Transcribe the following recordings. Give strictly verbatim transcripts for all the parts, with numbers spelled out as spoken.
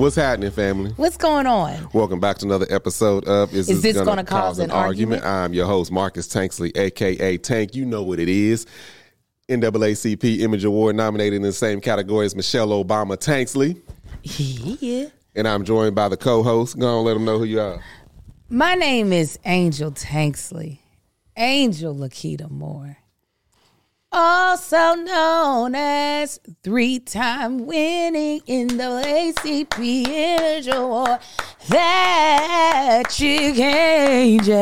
What's happening, family? What's going on? Welcome back to another episode of Is, Is This, This Gonna, Gonna Cause an Argument? I'm your host, Marcus Tanksley, a k a. Tank. You know what it is. N double A C P Image Award nominated in the same category as Michelle Obama Tanksley. Yeah. And I'm joined by the co-host. Go on, let them know who you are. My name is Angel Tanksley. Angel Lakita Moore. Also known as three-time winning N double A C P Image Award. That chick Angel.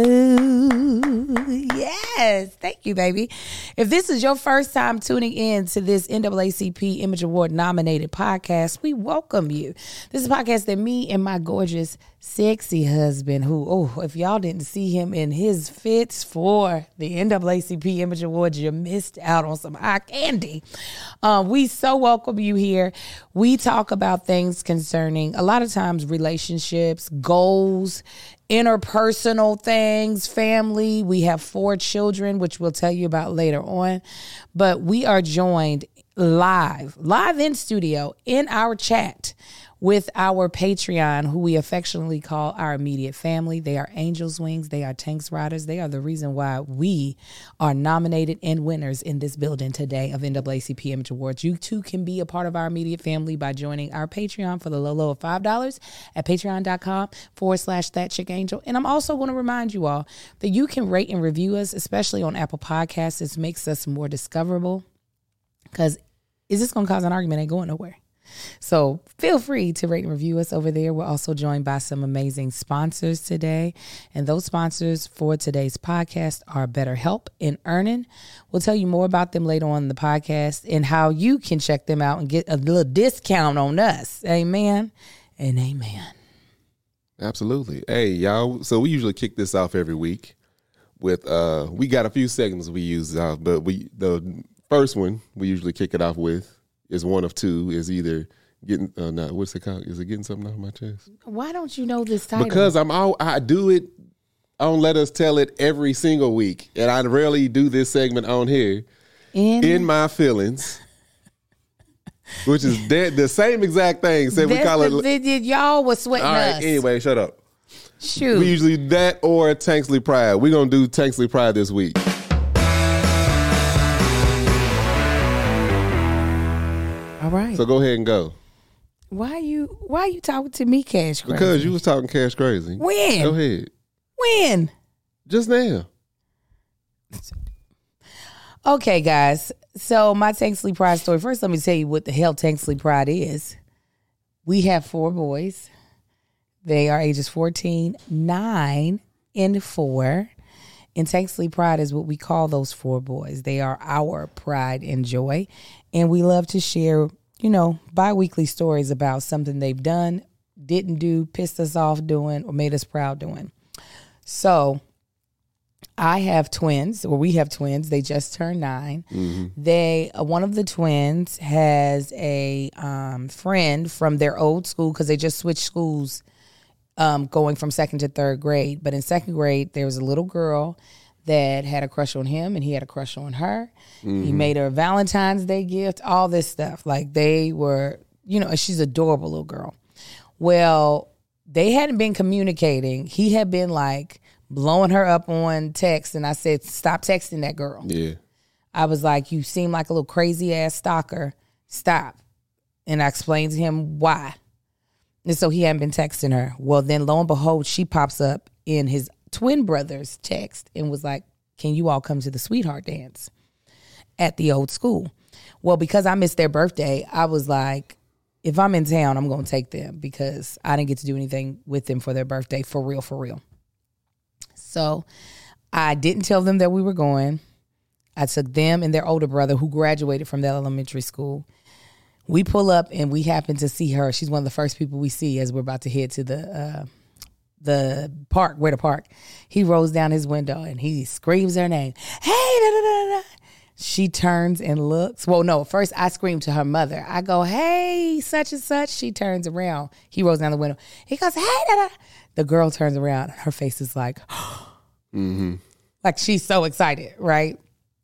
Yes, thank you, baby. If this is your first time tuning in to this N double A C P Image Award nominated podcast, we welcome you. This is a podcast that me and my gorgeous, sexy husband, who, oh, if y'all didn't see him in his fits for the N double A C P Image Awards, you missed out on some eye candy. Um, we so welcome you here. We talk about things concerning, a lot of times, relationships, goals, interpersonal things, family. We have four children, which we'll tell you about later on. But we are joined live, live in studio, in our chat with our Patreon, who we affectionately call our immediate family. They are Angel's Wings. They are Tanks Riders. They are the reason why we are nominated and winners in this building today of N double A C P Image Awards. You too can be a part of our immediate family by joining our Patreon for the low, low of five dollars at patreon.com forward slash that chick angel. And I'm also going to remind you all that you can rate and review us, especially on Apple Podcasts. This makes us more discoverable, because Is This Gonna Cause an Argument? Ain't going nowhere. So feel free to rate and review us over there. We're also joined by some amazing sponsors today. And those sponsors for today's podcast are BetterHelp and Earnin. We'll tell you more about them later on in the podcast and how you can check them out and get a little discount on us. Amen and amen. Absolutely. Hey, y'all. So we usually kick this off every week with, uh, we got a few segments we use, uh, but we the first one we usually kick it off with is one of two, is either getting, uh, no, what's it called? Is it getting something off my chest? Why don't you know this title? Because I'm all, I do it, I don't let us tell it every single week. And I rarely do this segment on here. In, in my feelings. Which is dead, the same exact thing. Say we call the, it. the, y'all was sweating all right, us. Anyway, shut up. Shoot. We usually that or Tanksley Pride. We're going to do Tanksley Pride this week. All right. So go ahead and go. Why you why you talking to me, Cash Crazy? Because you was talking Cash Crazy. When? Go ahead. When? Just now. Okay, guys. So my Tanksley Pride story. First, let me tell you what the hell Tanksley Pride is. We have four boys. They are ages fourteen, nine, and four. And Tanksley Pride is what we call those four boys. They are our pride and joy. And we love to share, you know, bi-weekly stories about something they've done, didn't do, pissed us off doing, or made us proud doing. So I have twins, or we have twins. They just turned nine. Mm-hmm. They, uh, one of the twins has a um, friend from their old school, because they just switched schools um, going from second to third grade. But in second grade, there was a little girl that had a crush on him, and he had a crush on her. Mm-hmm. He made her a Valentine's Day gift, all this stuff. Like, they were, you know, she's an adorable little girl. Well, they hadn't been communicating. He had been, like, blowing her up on text, and I said, stop texting that girl. Yeah. I was like, you seem like a little crazy-ass stalker. Stop. And I explained to him why. And so he hadn't been texting her. Well, then, lo and behold, she pops up in his twin brother's text and was like, can you all come to the sweetheart dance at the old school? Well, because I missed their birthday, I was like, if I'm in town, I'm going to take them, because I didn't get to do anything with them for their birthday, for real, for real. So I didn't tell them that we were going. I took them and their older brother, who graduated from the elementary school. We pull up and we happen to see her. She's one of the first people we see as we're about to head to the uh, the park, where the park. He rolls down his window and he screams her name. Hey, da, da, da, da. She turns and looks. Well, no, first I scream to her mother. I go, hey, such and such. She turns around. He rolls down the window. He goes, hey, da, da. The girl turns around. Her face is like, mm-hmm. like she's so excited, right?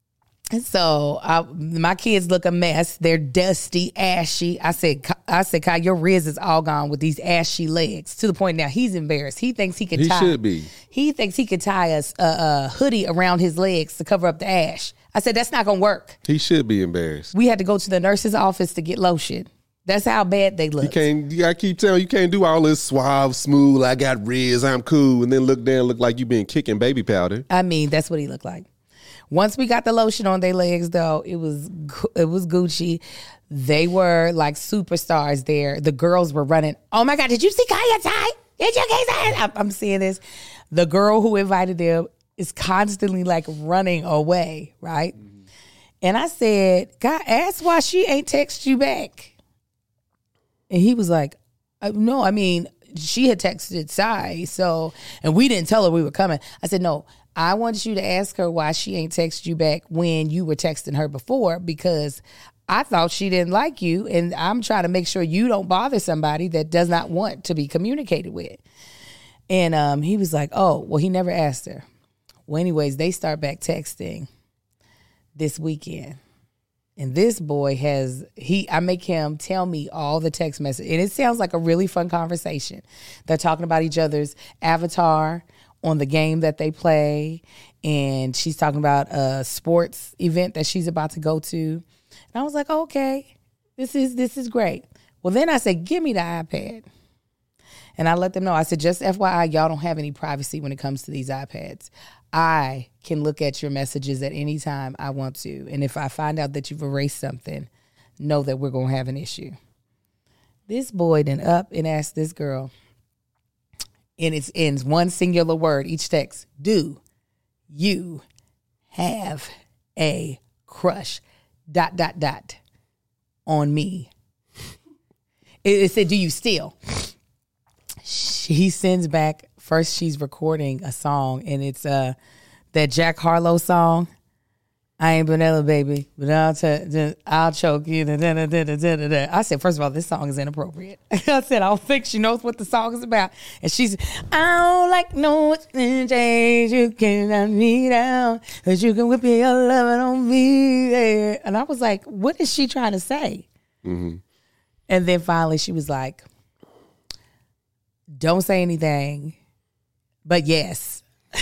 And so I, my kids look a mess. They're dusty, ashy. I said, I said, Kai, your Riz is all gone with these ashy legs. To the point now he's embarrassed. He thinks he could He tie. should be. He thinks he could tie a, a, a hoodie around his legs to cover up the ash. I said, that's not going to work. He should be embarrassed. We had to go to the nurse's office to get lotion. That's how bad they look. You can't. You gotta keep telling. You can't do all this suave, smooth. I got Riz. I'm cool, and then look down, look like you been kicking baby powder. I mean, that's what he looked like. Once we got the lotion on their legs, though, it was it was Gucci. They were like superstars there. The girls were running. Oh my God! Did you see Kaya Ty? Did you guys? I'm, I'm seeing this. The girl who invited them is constantly like running away, right? Mm-hmm. And I said, God, ask why she ain't text you back. And he was like, no, I mean, she had texted Sai, so, and we didn't tell her we were coming. I said, no, I want you to ask her why she ain't texted you back when you were texting her before, because I thought she didn't like you, and I'm trying to make sure you don't bother somebody that does not want to be communicated with. And um, he was like, oh, well, he never asked her. Well, anyways, they start back texting this weekend. And this boy has, he, I make him tell me all the text messages. And it sounds like a really fun conversation. They're talking about each other's avatar on the game that they play. And she's talking about a sports event that she's about to go to. And I was like, okay, this is, this is great. Well, then I said, give me the iPad. And I let them know. I said, just F Y I, y'all don't have any privacy when it comes to these iPads. I can look at your messages at any time I want to. And if I find out that you've erased something, know that we're going to have an issue. This boy then up and asked this girl, and it's in one singular word, each text, do you have a crush, dot, dot, dot, on me? It, it said, do you still? He sends back, first she's recording a song, and it's uh that Jack Harlow song, I ain't vanilla, baby, but I'll t- I'll choke you. Da, da, da, da, da, da. I said, first of all, this song is inappropriate. I said, I don't think she knows what the song is about. And she's, I don't like no change. You cannot me down, but you can whip your loving on me. There. And I was like, what is she trying to say? Mm-hmm. And then finally she was like, don't say anything, but yes.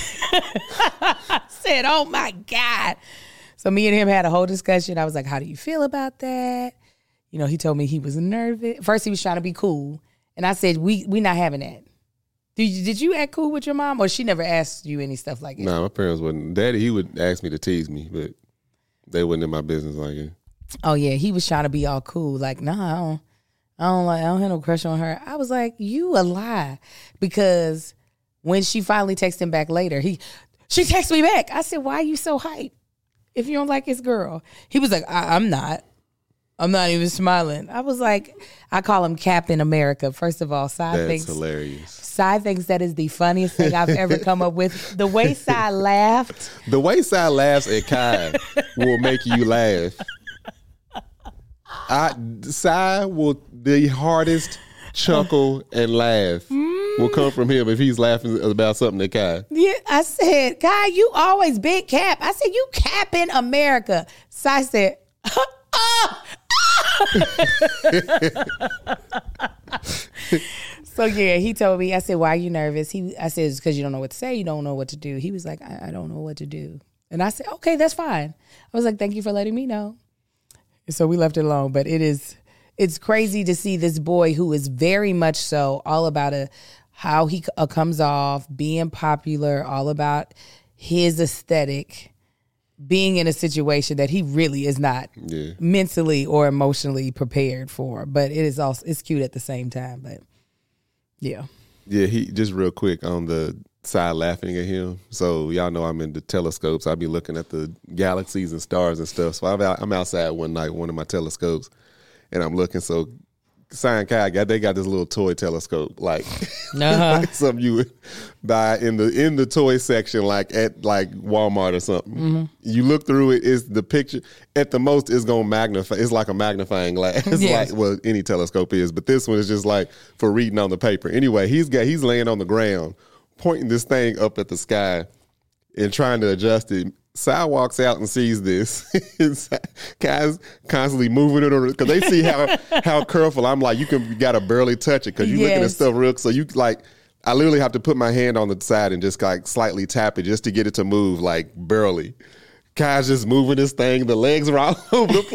I said, oh my God. So me and him had a whole discussion. I was like, how do you feel about that? You know, he told me he was nervous. First he was trying to be cool. And I said, we we not having that. Did you, did you act cool with your mom? Or she never asked you any stuff like that? No, nah, my parents wouldn't. Daddy, he would ask me to tease me, but they wasn't in my business like it. Oh yeah, he was trying to be all cool. Like, nah, I don't. I don't like. I don't have no crush on her. I was like, you a lie, because when she finally texted him back later, he she texted me back. I said, why are you so hyped if you don't like his girl? He was like, I, I'm not. I'm not even smiling. I was like, I call him Captain America. First of all, Sai That's thinks hilarious. Sai thinks that is the funniest thing I've ever come up with. The way Sai laughed. The way Sai laughs at Kai will make you laugh. I Sai will the hardest chuckle and laugh mm. will come from him if he's laughing about something that Kai. Yeah, I said, Kai, you always big cap. I said, you cap in America. Sai said, oh. So yeah, he told me. I said, why are you nervous? He, I said, it's because you don't know what to say. You don't know what to do. He was like, I, I don't know what to do. And I said, okay, that's fine. I was like, thank you for letting me know. So we left it alone, but it is, it's crazy to see this boy who is very much so all about a, how he uh, comes off, being popular, all about his aesthetic, being in a situation that he really is not yeah. mentally or emotionally prepared for. But it is also, it's cute at the same time, but yeah. Yeah, he, just real quick on the side laughing at him. So y'all know I'm into telescopes. I be looking at the galaxies and stars and stuff. So I'm out, I'm outside one night, one of my telescopes, and I'm looking. So Sai and Kai got they got this little toy telescope, like, uh-huh. like something you would buy in the in the toy section, like at like Walmart or something. Mm-hmm. You look through it, is the picture at the most is gonna magnify. It's like a magnifying glass. It's yes. like well any telescope is, but this one is just like for reading on the paper. Anyway, he's got he's laying on the ground, pointing this thing up at the sky and trying to adjust it. Sal walks out and sees this. Guys constantly moving it on because they see how how careful I'm. Like, you can you gotta barely touch it because you Yes. looking at stuff real. So you like, I literally have to put my hand on the side and just like slightly tap it just to get it to move, like barely. Kai's just moving this thing. The legs are all over the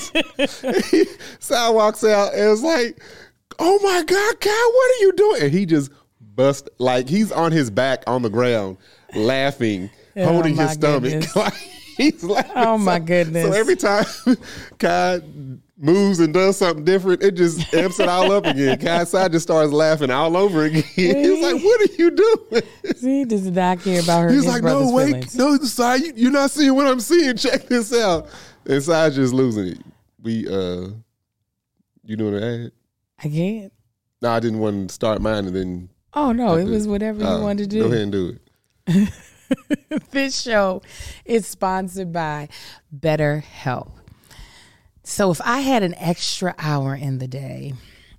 place. Sal walks out and it's like, "Oh my God, Kai, what are you doing?" And he just bust, like he's on his back on the ground, laughing. Oh, holding my his stomach. Like, he's laughing. Oh, my so, goodness. So every time Kai moves and does something different, it just amps it all up again. Kai side just starts laughing all over again. He's like, "What are you doing?" See, he does not care about her. He's his like, brother's "No, wait, feelings. no, Sai, you, you're not seeing what I'm seeing. Check this out." And Sai's just losing it. We, uh, you doing an ad? I can't. No, I didn't want to start mine and then. Oh, no, it to, was whatever you uh, wanted to Go do. ahead and do it. This show is sponsored by BetterHelp. So if I had an extra hour in the day,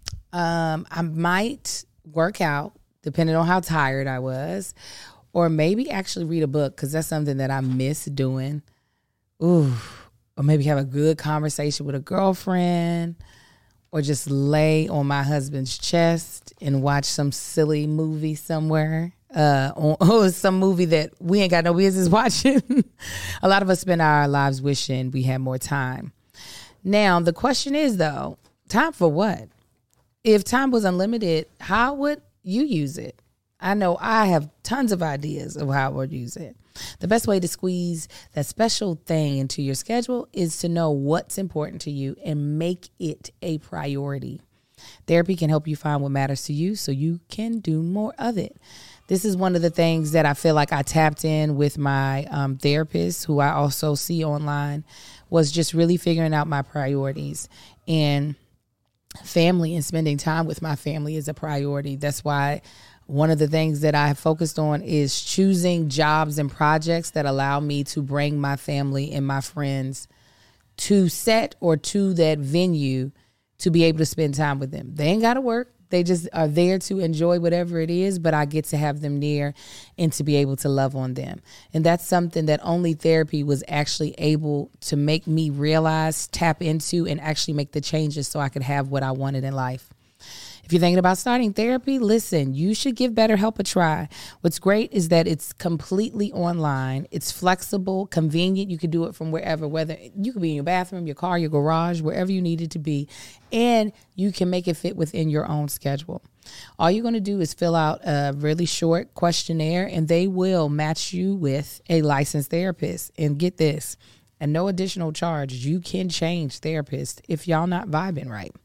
um, I might work out, depending on how tired I was, or maybe actually read a book, because that's something that I miss doing. Ooh, or maybe have a good conversation with a girlfriend, or just lay on my husband's chest and watch some silly movie somewhere. Uh, on, or some movie that we ain't got no business watching. A lot of us spend our lives wishing we had more time. Now, the question is, though, time for what? If time was unlimited, how would you use it? I know I have tons of ideas of how I would use it. The best way to squeeze that special thing into your schedule is to know what's important to you and make it a priority. Therapy can help you find what matters to you so you can do more of it. This is one of the things that I feel like I tapped in with my um, therapist, who I also see online, was just really figuring out my priorities. And family and spending time with my family is a priority. That's why one of the things that I have focused on is choosing jobs and projects that allow me to bring my family and my friends to set or to that venue to be able to spend time with them. They ain't got to work. They just are there to enjoy whatever it is, but I get to have them near and to be able to love on them. And that's something that only therapy was actually able to make me realize, tap into, and actually make the changes so I could have what I wanted in life. If you're thinking about starting therapy, listen, you should give BetterHelp a try. What's great is that it's completely online. It's flexible, convenient. You can do it from wherever, whether you could be in your bathroom, your car, your garage, wherever you need it to be. And you can make it fit within your own schedule. All you're going to do is fill out a really short questionnaire, and they will match you with a licensed therapist. And get this, at no additional charge, you can change therapists if y'all not vibing right.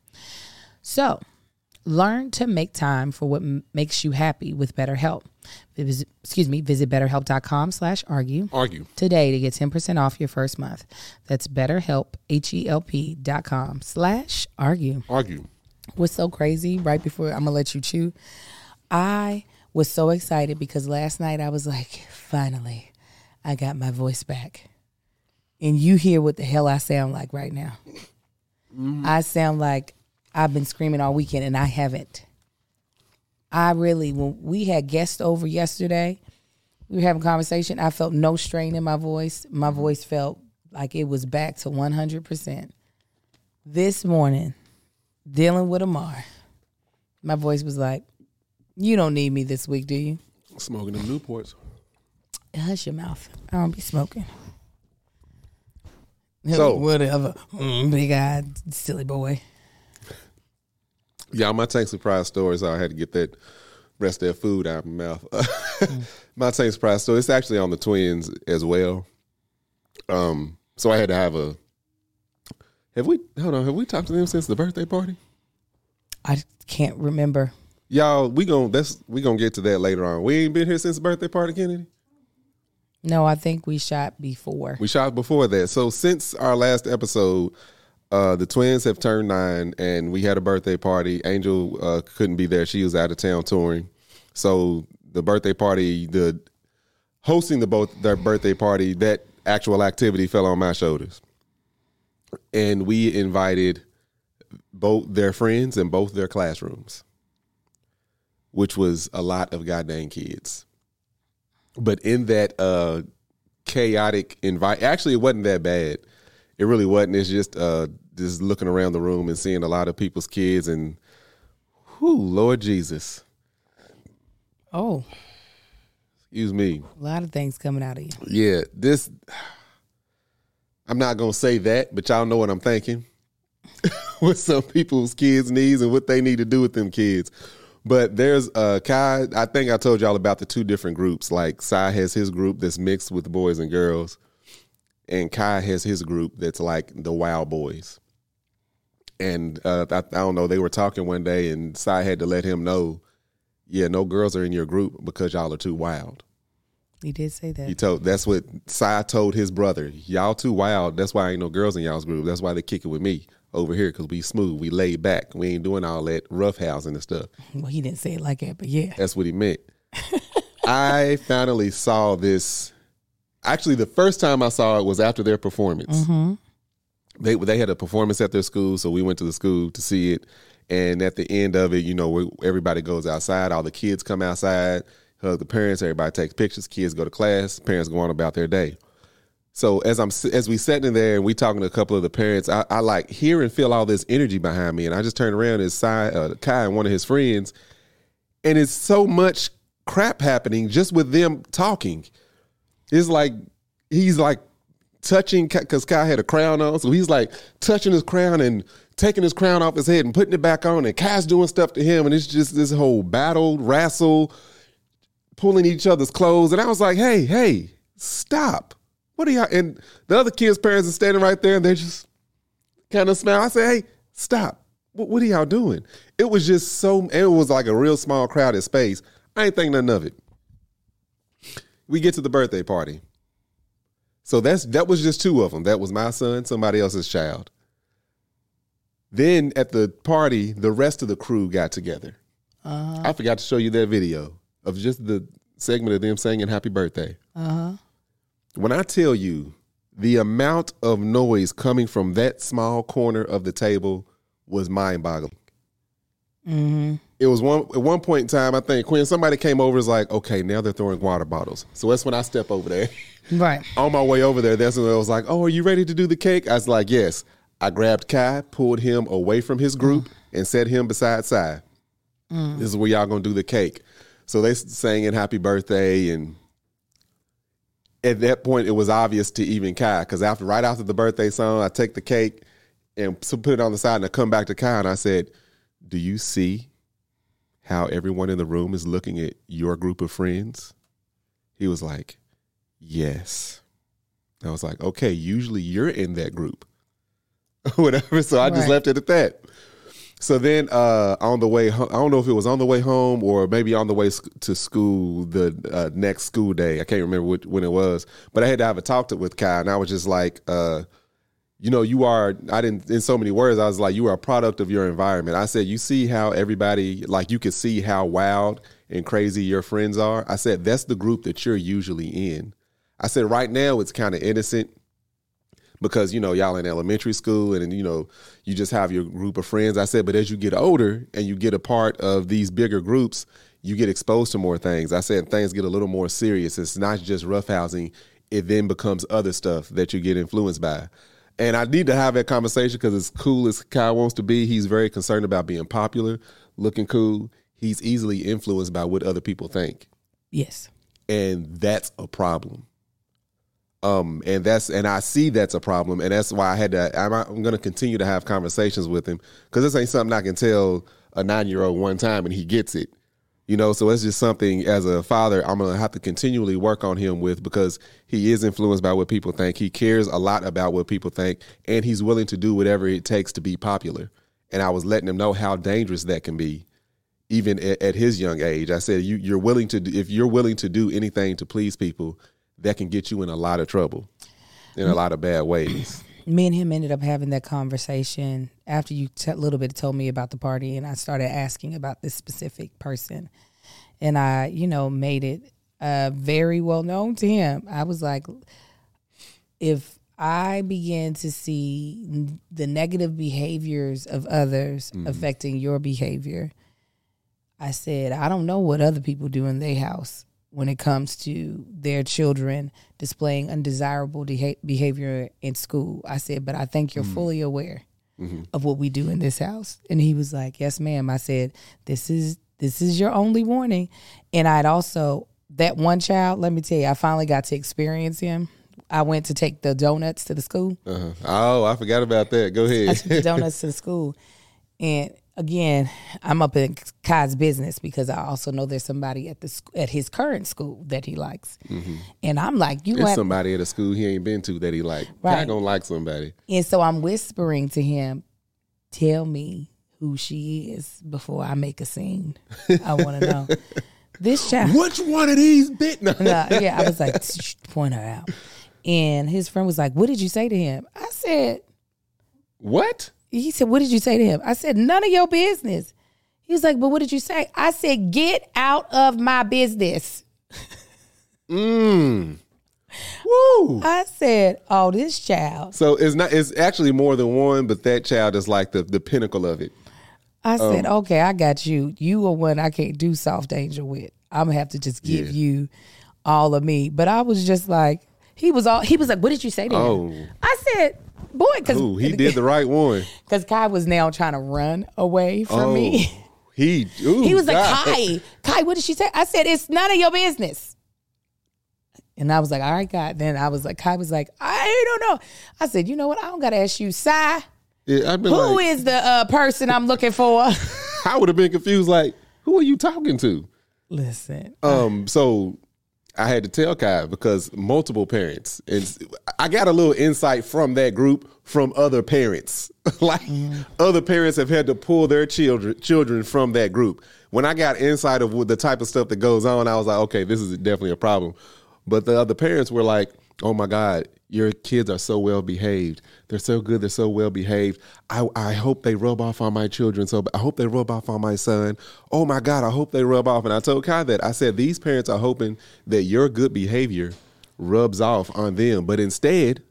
So, learn to make time for what m- makes you happy with BetterHelp. Visit, excuse me, visit betterhelp.com slash argue. Argue. Today to get ten percent off your first month. That's betterhelp, H-E-L-P dot com slash argue. Argue. What's so crazy, right before I'm going to let you chew, I was so excited because last night I was like, finally, I got my voice back. And you hear what the hell I sound like right now. Mm. I sound like I've been screaming all weekend, and I haven't. I really, when we had guests over yesterday, we were having a conversation. I felt no strain in my voice. My voice felt like it was back to one hundred percent. This morning, dealing with Amar, my voice was like, you don't need me this week, do you? Smoking them Newports. Hush your mouth. I don't be smoking. So, whatever. Mm, big-eyed, silly boy. Yeah, my tank surprise story, so I had to get that rest of that food out of my mouth. mm. My tank surprise story, it's actually on the twins as well. Um, so I had to have a. Have we? Hold on. Have we talked to them since the birthday party? I can't remember. Y'all, we gonna that's we gonna get to that later on. We ain't been here since the birthday party, Kennedy. No, I think we shot before. We shot before that. So since our last episode. Uh, the twins have turned nine, and we had a birthday party. Angel uh, couldn't be there; she was out of town touring. So the birthday party, the hosting the both their birthday party, that actual activity fell on my shoulders, and we invited both their friends and both their classrooms, which was a lot of goddamn kids. But in that uh, chaotic environment. Actually, it wasn't that bad. It really wasn't. It's just uh, just looking around the room and seeing a lot of people's kids and, whew, Lord Jesus. Oh. Excuse me. A lot of things coming out of you. Yeah, this, I'm not going to say that, but y'all know what I'm thinking. What some people's kids needs and what they need to do with them kids. But there's uh Kai, I think I told y'all about the two different groups. Like Sai has his group that's mixed with boys and girls, and Kai has his group that's like the wild boys. And uh, I, I don't know, they were talking one day and Sai had to let him know, yeah, no girls are in your group because y'all are too wild. He did say that. He told, that's what Sai told his brother. Y'all too wild. That's why ain't no girls in y'all's group. That's why they kick it with me over here, because we smooth. We laid back. We ain't doing all that roughhousing and stuff. Well, he didn't say it like that, but yeah. That's what he meant. I finally saw this. Actually, the first time I saw it was after their performance. Mm-hmm. They they had a performance at their school, so we went to the school to see it. And at the end of it, you know, we, everybody goes outside. All the kids come outside, hug the parents. Everybody takes pictures. Kids go to class. Parents go on about their day. So as I'm as we sitting in there and we talking to a couple of the parents, I, I like hear and feel all this energy behind me, and I just turn around and side uh, Kai and one of his friends, and it's so much crap happening just with them talking. It's like he's like touching, because Kai had a crown on, so he's like touching his crown and taking his crown off his head and putting it back on, and Kai's doing stuff to him, and it's just this whole battle, wrestle, pulling each other's clothes, and I was like, hey, hey, stop. What are y'all? And the other kids' parents are standing right there and they're just kind of smile. I say, hey, stop. What, what are y'all doing? It was just so, it was like a real small crowded space. I ain't think nothing of it. We get to the birthday party. So that's that was just two of them. That was my son, somebody else's child. Then at the party, the rest of the crew got together. Uh-huh. I forgot to show you that video of just the segment of them singing happy birthday. Uh-huh. When I tell you the amount of noise coming from that small corner of the table was mind-boggling. Mm-hmm. It was one at one point in time, I think, Quinn, somebody came over and was like, okay, now they're throwing water bottles. So that's when I step over there. Right. On my way over there, that's when I was like, oh, are you ready to do the cake? I was like, yes. I grabbed Kai, pulled him away from his group, mm. and set him beside Sai. Mm. This is where y'all going to do the cake. So they sang in happy birthday, and at that point, it was obvious to even Kai, because after right after the birthday song, I take the cake and put it on the side, and I come back to Kai, and I said, do you see how everyone in the room is looking at your group of friends? He was like, yes. I was like, okay, usually you're in that group. Whatever. So I right. just left it at that. So then uh, on the way home, I don't know if it was on the way home or maybe on the way to school the uh, next school day. I can't remember which, when it was, but I had to have a talk to, with Kai, and I was just like, uh, you know, you are, I didn't, in so many words, I was like, you are a product of your environment. I said, you see how everybody, like you can see how wild and crazy your friends are. I said, that's the group that you're usually in. I said, right now it's kind of innocent, because, you know, y'all in elementary school and, you know, you just have your group of friends. I said, but as you get older and you get a part of these bigger groups, you get exposed to more things. I said, things get a little more serious. It's not just roughhousing. It then becomes other stuff that you get influenced by. And I need to have that conversation because as cool as Kai wants to be, he's very concerned about being popular, looking cool. He's easily influenced by what other people think. Yes. And that's a problem. Um, and that's, and I see that's a problem. And that's why I had to, I'm, I'm going to continue to have conversations with him, because this ain't something I can tell a nine-year-old one time and he gets it, you know? So it's just something as a father, I'm going to have to continually work on him with, because he is influenced by what people think. He cares a lot about what people think, and he's willing to do whatever it takes to be popular. And I was letting him know how dangerous that can be, even at, at his young age. I said, you, you're willing to, do, if you're willing to do anything to please people, that can get you in a lot of trouble, in a lot of bad ways. Me and him ended up having that conversation after you a t- little bit told me about the party, and I started asking about this specific person. And I, you know, made it uh, very well known to him. I was like, if I begin to see the negative behaviors of others mm. affecting your behavior, I said, I don't know what other people do in their house, when it comes to their children displaying undesirable de- behavior in school. I said, but I think you're mm-hmm. fully aware mm-hmm. of what we do in this house. And he was like, yes, ma'am. I said, this is this is your only warning. And I'd also, that one child, let me tell you, I finally got to experience him. I went to take the donuts to the school. Uh-huh. Oh, I forgot about that. Go ahead. I took the donuts to the school. And again, I'm up in Kai's business because I also know there's somebody at the sc- at his current school that he likes. Mm-hmm. And I'm like, you There's have somebody at a school he ain't been to that he like. Right. Kai gonna like somebody. And so I'm whispering to him, tell me who she is before I make a scene. I want to know. This child. Which one of these bit? No. no, yeah, I was like, point her out. And his friend was like, what did you say to him? I said, what? He said, what did you say to him? I said, none of your business. He was like, but what did you say? I said, get out of my business. Mmm. Woo. I said, oh, this child. So it's not, it's actually more than one, but that child is like the, the pinnacle of it. I said, um, okay, I got you. You are one I can't do soft angel with. I'm going to have to just give yeah. you all of me. But I was just like, he was all, he was like, what did you say to oh. him? I said, boy, because he did the right one. Because Kai was now trying to run away from oh, me. He, ooh, he was God. like, Kai, Kai, what did she say? I said, it's none of your business. And I was like, all right, God. Then I was like, Kai was like, I don't know. I said, you know what? I don't got to ask you, Si. Yeah, I've been who like, is the uh, person I'm looking for? I would have been confused. Like, who are you talking to? Listen. Um. So I had to tell Kai because multiple parents, and I got a little insight from that group from other parents. like mm. other parents have had to pull their children children from that group. When I got insight of the type of stuff that goes on, I was like, okay, this is definitely a problem. But the other parents were like, oh my God, your kids are so well behaved. They're so good. They're so well behaved. I, I hope they rub off on my children. So I hope they rub off on my son. Oh my God, I hope they rub off. And I told Kai that. I said, these parents are hoping that your good behavior rubs off on them. But instead,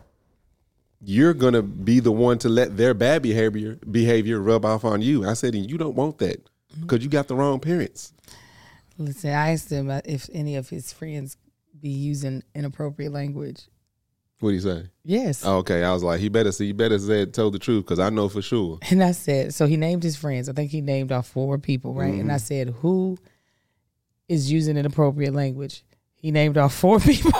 you're going to be the one to let their bad behavior behavior rub off on you. I said, and you don't want that because you got the wrong parents. Listen, I asked him if any of his friends be using inappropriate language. What do you say? Yes. Oh, okay. I was like, he better see, he better say told the truth because I know for sure. And I said, so he named his friends. I think he named off four people, right? Mm-hmm. And I said, who is using inappropriate language? He named off four people.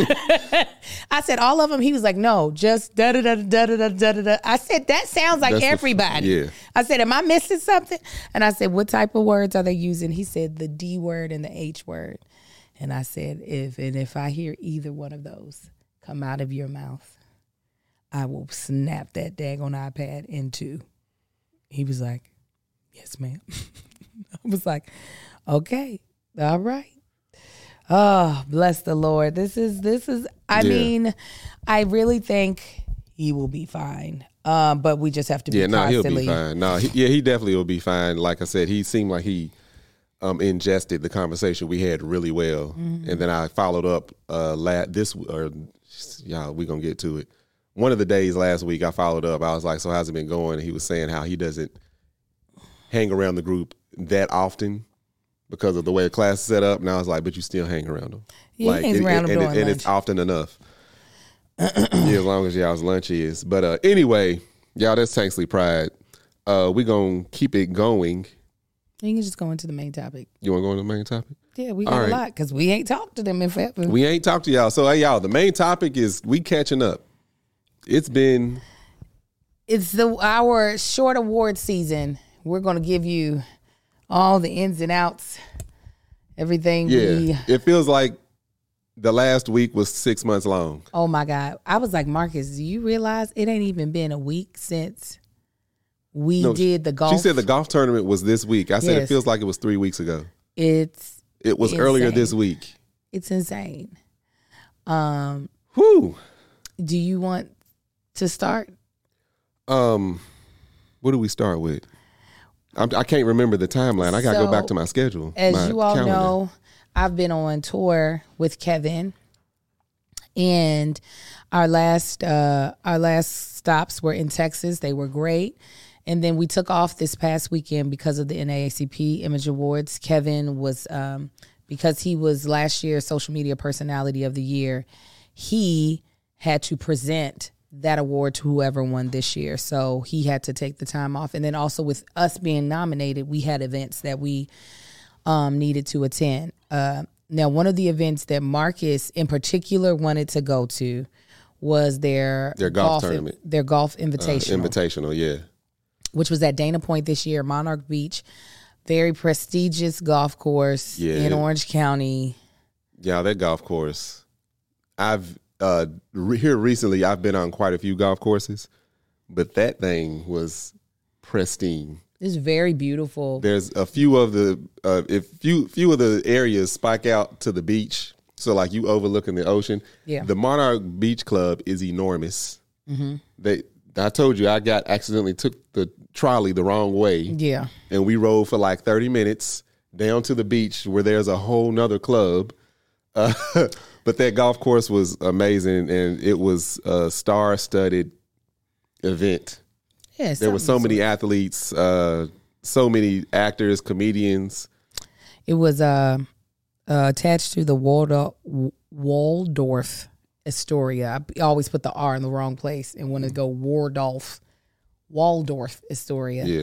I said, all of them. He was like, no, just da da da da da da da da. I said, that sounds like That's everybody. The, yeah. I said, am I missing something? And I said, what type of words are they using? He said, the D word and the H word. And I said, if and if I hear either one of those come out of your mouth, I will snap that daggone iPad in two. He was like, yes, ma'am. I was like, okay, all right. Oh, bless the Lord. This is, this is, I yeah. mean, I really think he will be fine. Um, but we just have to be yeah, constantly. No, he'll be fine. No, he, yeah, he definitely will be fine. Like I said, he seemed like he um, ingested the conversation we had really well. Mm-hmm. And then I followed up uh, la- this, or y'all, we're going to get to it. One of the days last week, I followed up. I was like, so how's it been going? And he was saying how he doesn't hang around the group that often because of the way the class is set up. And I was like, but you still hang around them. Yeah, like, he hangs it, around it, them and, during it, and lunch. it's often enough. Yeah, as long as y'all's lunch is. But uh, anyway, y'all, that's Tanksley Pride. Uh, we're going to keep it going. You can just go into the main topic. You want to go into the main topic? Yeah, we got All a right. lot because we ain't talked to them in forever. We ain't talked to y'all. So, hey, y'all, the main topic is we catching up. It's been... It's the our short award season. We're going to give you all the ins and outs, everything. Yeah, we, it feels like the last week was six months long. Oh, my God. I was like, Marcus, do you realize it ain't even been a week since we no, did the golf? She said the golf tournament was this week. I said yes. It feels like it was three weeks ago. It's It was insane. earlier this week. It's insane. Um, Whew. Do you want to start? Um, what do we start with? I'm, I can't remember the timeline. I got to so, go back to my schedule. As my you all calendar. know, I've been on tour with Kevin, and our last uh, our last stops were in Texas. They were great. And then we took off this past weekend because of the N double A C P Image Awards. Kevin was um, because he was last year's social media personality of the year, he had to present that award to whoever won this year. So he had to take the time off. And then also with us being nominated, we had events that we um, needed to attend. Uh, now, one of the events that Marcus in particular wanted to go to was their, their golf, golf tournament, their golf invitational. Uh, invitational, yeah. Which was at Dana Point this year, Monarch Beach. Very prestigious golf course yeah. in Orange County. Yeah, that golf course. I've uh, re- here recently, I've been on quite a few golf courses, but that thing was pristine. It's very beautiful. There's a few of the uh, if few few of the areas spike out to the beach. So like you overlooking the ocean. Yeah. The Monarch Beach Club is enormous. Mm-hmm. They, I told you, I got accidentally took the trolley the wrong way. Yeah. And we rode for like thirty minutes down to the beach where there's a whole nother club. Uh, but that golf course was amazing, and it was a star-studded event. Yeah, there were so many athletes, uh, so many actors, comedians. It was uh, uh, attached to the Waldorf, Waldorf Astoria. I always put the R in the wrong place and want to go Waldorf, Waldorf Astoria. Yeah.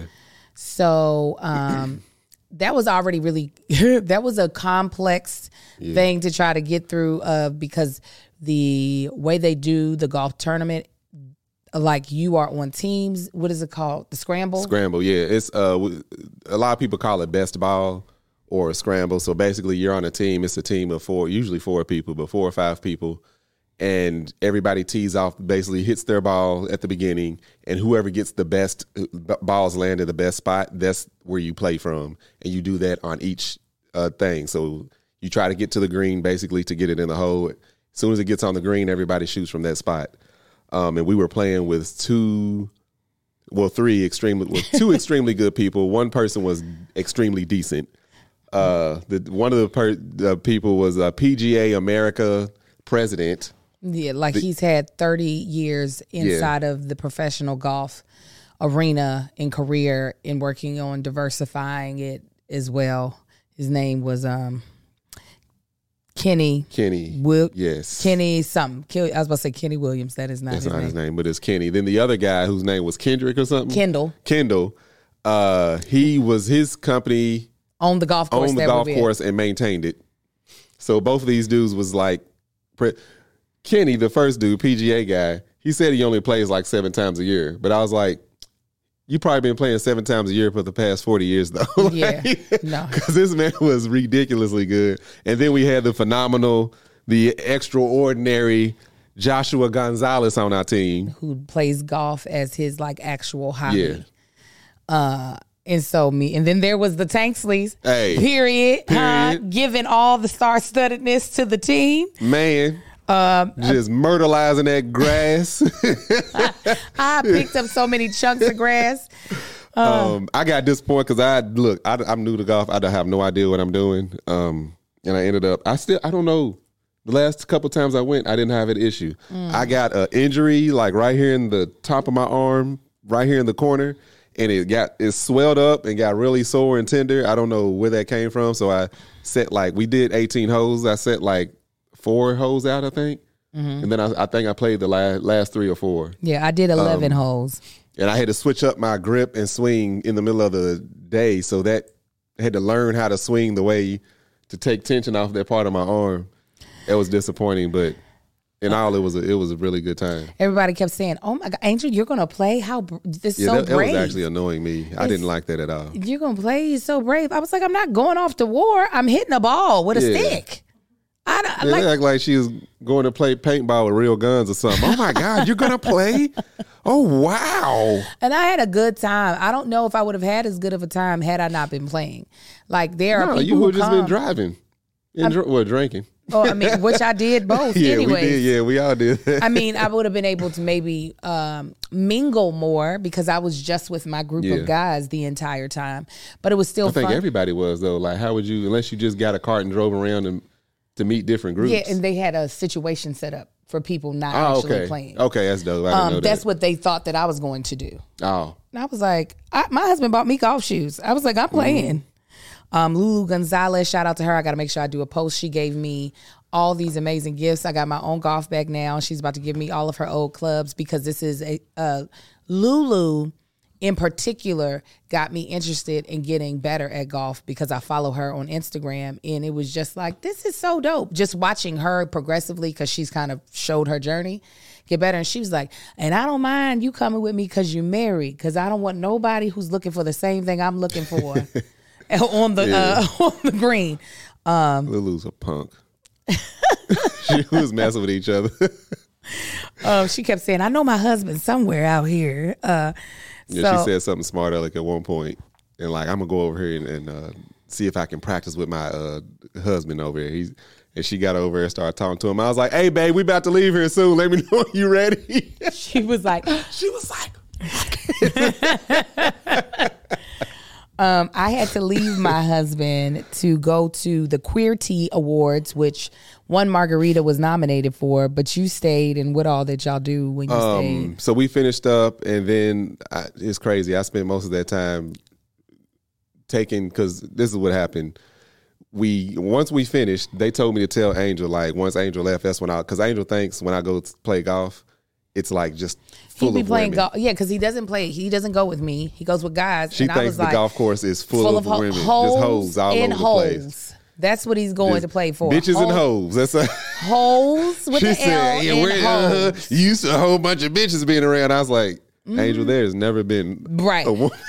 So um, that was already really, that was a complex yeah. thing to try to get through uh, because the way they do the golf tournament, like you are on teams. What is it called? The scramble? Scramble, yeah. It's uh, a lot of people call it best ball or a scramble. So basically you're on a team. It's a team of four, usually four people, but four or five people. And everybody tees off, basically hits their ball at the beginning, and whoever gets the best balls land at the best spot, that's where you play from. And you do that on each uh, thing. So you try to get to the green, basically, to get it in the hole. As soon as it gets on the green, everybody shoots from that spot. Um, and we were playing with two, well, three extremely, with two extremely good people. One person was extremely decent. Uh, the one of the, per, the people was a P G A America president. Yeah, like the, he's had thirty years inside yeah. of the professional golf arena and career in working on diversifying it as well. His name was um, Kenny. Kenny. Will, yes. Kenny something. I was about to say Kenny Williams. That is not That's his not name. his name, but it's Kenny. Then the other guy whose name was Kendrick or something. Kendall. Kendall. Uh, he was his company. Owned the golf course. Owned the golf course and maintained it. So both of these dudes was like... Pre- Kenny, the first dude, P G A guy, he said he only plays like seven times a year. But I was like, you probably been playing seven times a year for the past forty years, though. like, yeah, no. Because this man was ridiculously good. And then we had the phenomenal, the extraordinary Joshua Gonzalez on our team. Who plays golf as his like actual hobby. Yeah. Uh, and so me, and then there was the Tanksleys, hey, period, period. Huh? Giving all the star-studdedness to the team. Man. Um, just myrtleizing that grass. I picked up so many chunks of grass. Um, um, I got disappointed because I look. I, I'm new to golf. I don't have no idea what I'm doing. Um, and I ended up. I still. I don't know. The last couple times I went, I didn't have an issue. Mm. I got an injury like right here in the top of my arm, right here in the corner, and it got it swelled up and got really sore and tender. I don't know where that came from. So I set like we did eighteen holes. I set like. Four holes out, I think. Mm-hmm. And then I, I think I played the last, last three or four. Yeah, I did eleven um, holes. And I had to switch up my grip and swing in the middle of the day. So that I had to learn how to swing the way to take tension off that part of my arm. It was disappointing, but in all, it was a, it was a really good time. Everybody kept saying, "Oh my God, Angel, you're gonna play? How this yeah, so that, brave." That was actually annoying me. It's, I didn't like that at all. You're gonna play? You're so brave. I was like, I'm not going off to war. I'm hitting a ball with a yeah. stick. I don't, yeah, like, they act like she was going to play paintball with real guns or something. Oh my God, you're gonna play? Oh wow! And I had a good time. I don't know if I would have had as good of a time had I not been playing. Like there are no, people you who would just come, been driving and dr- well drinking. Oh, I mean, which I did both. yeah, anyways. we did. Yeah, we all did. I mean, I would have been able to maybe um, mingle more because I was just with my group yeah. of guys the entire time. But it was still. I think fun. everybody was though. Like, how would you? Unless you just got a cart and drove around and. To meet different groups. Yeah, and they had a situation set up for people not oh, actually okay. playing. Okay, that's dope. I didn't um, know that. That's what they thought that I was going to do. Oh. And I was like, I, my husband bought me golf shoes. I was like, I'm playing. Um, Lulu Gonzalez, shout out to her. I got to make sure I do a post. She gave me all these amazing gifts. I got my own golf bag now. She's about to give me all of her old clubs because this is a uh, Lulu in particular got me interested in getting better at golf because I follow her on Instagram, and it was just like, this is so dope. Just watching her progressively, because she's kind of showed her journey, get better. And she was like, and I don't mind you coming with me because you're married, because I don't want nobody who's looking for the same thing I'm looking for on the Yeah. uh, on the green. Um, Lulu's a punk. She was messing with each other. um, she kept saying, I know my husband somewhere out here. Uh, Yeah, so, she said something smart like at one point, and like, I'm gonna go over here and, and uh, see if I can practice with my uh, husband over here. He's and she got over and started talking to him. I was like, "Hey, babe, we about to leave here soon. Let me know when you ready." she was like, She was like, um, I had to leave my husband to go to the Queer Tea Awards, which one Margarita was nominated for, but you stayed, and what all did y'all do when you um, stayed? so we finished up, and then I, it's crazy. I spent most of that time taking, because this is what happened. We once we finished, they told me to tell Angel, like, once Angel left, that's when I, because Angel thinks when I go to play golf, it's like just full He be of playing women. golf, yeah, because he doesn't play. He doesn't go with me. He goes with guys. She and I thinks was the like, golf course is full, full of, of ho- women, holes just hoes all and over the holes. place. That's what he's going Just to play for. Bitches and Holes- hoes. That's a, Holes with she the said, L yeah, and we're, uh, hoes. you used to a whole bunch of bitches being around. I was like, Angel, there's never been Right. a woman.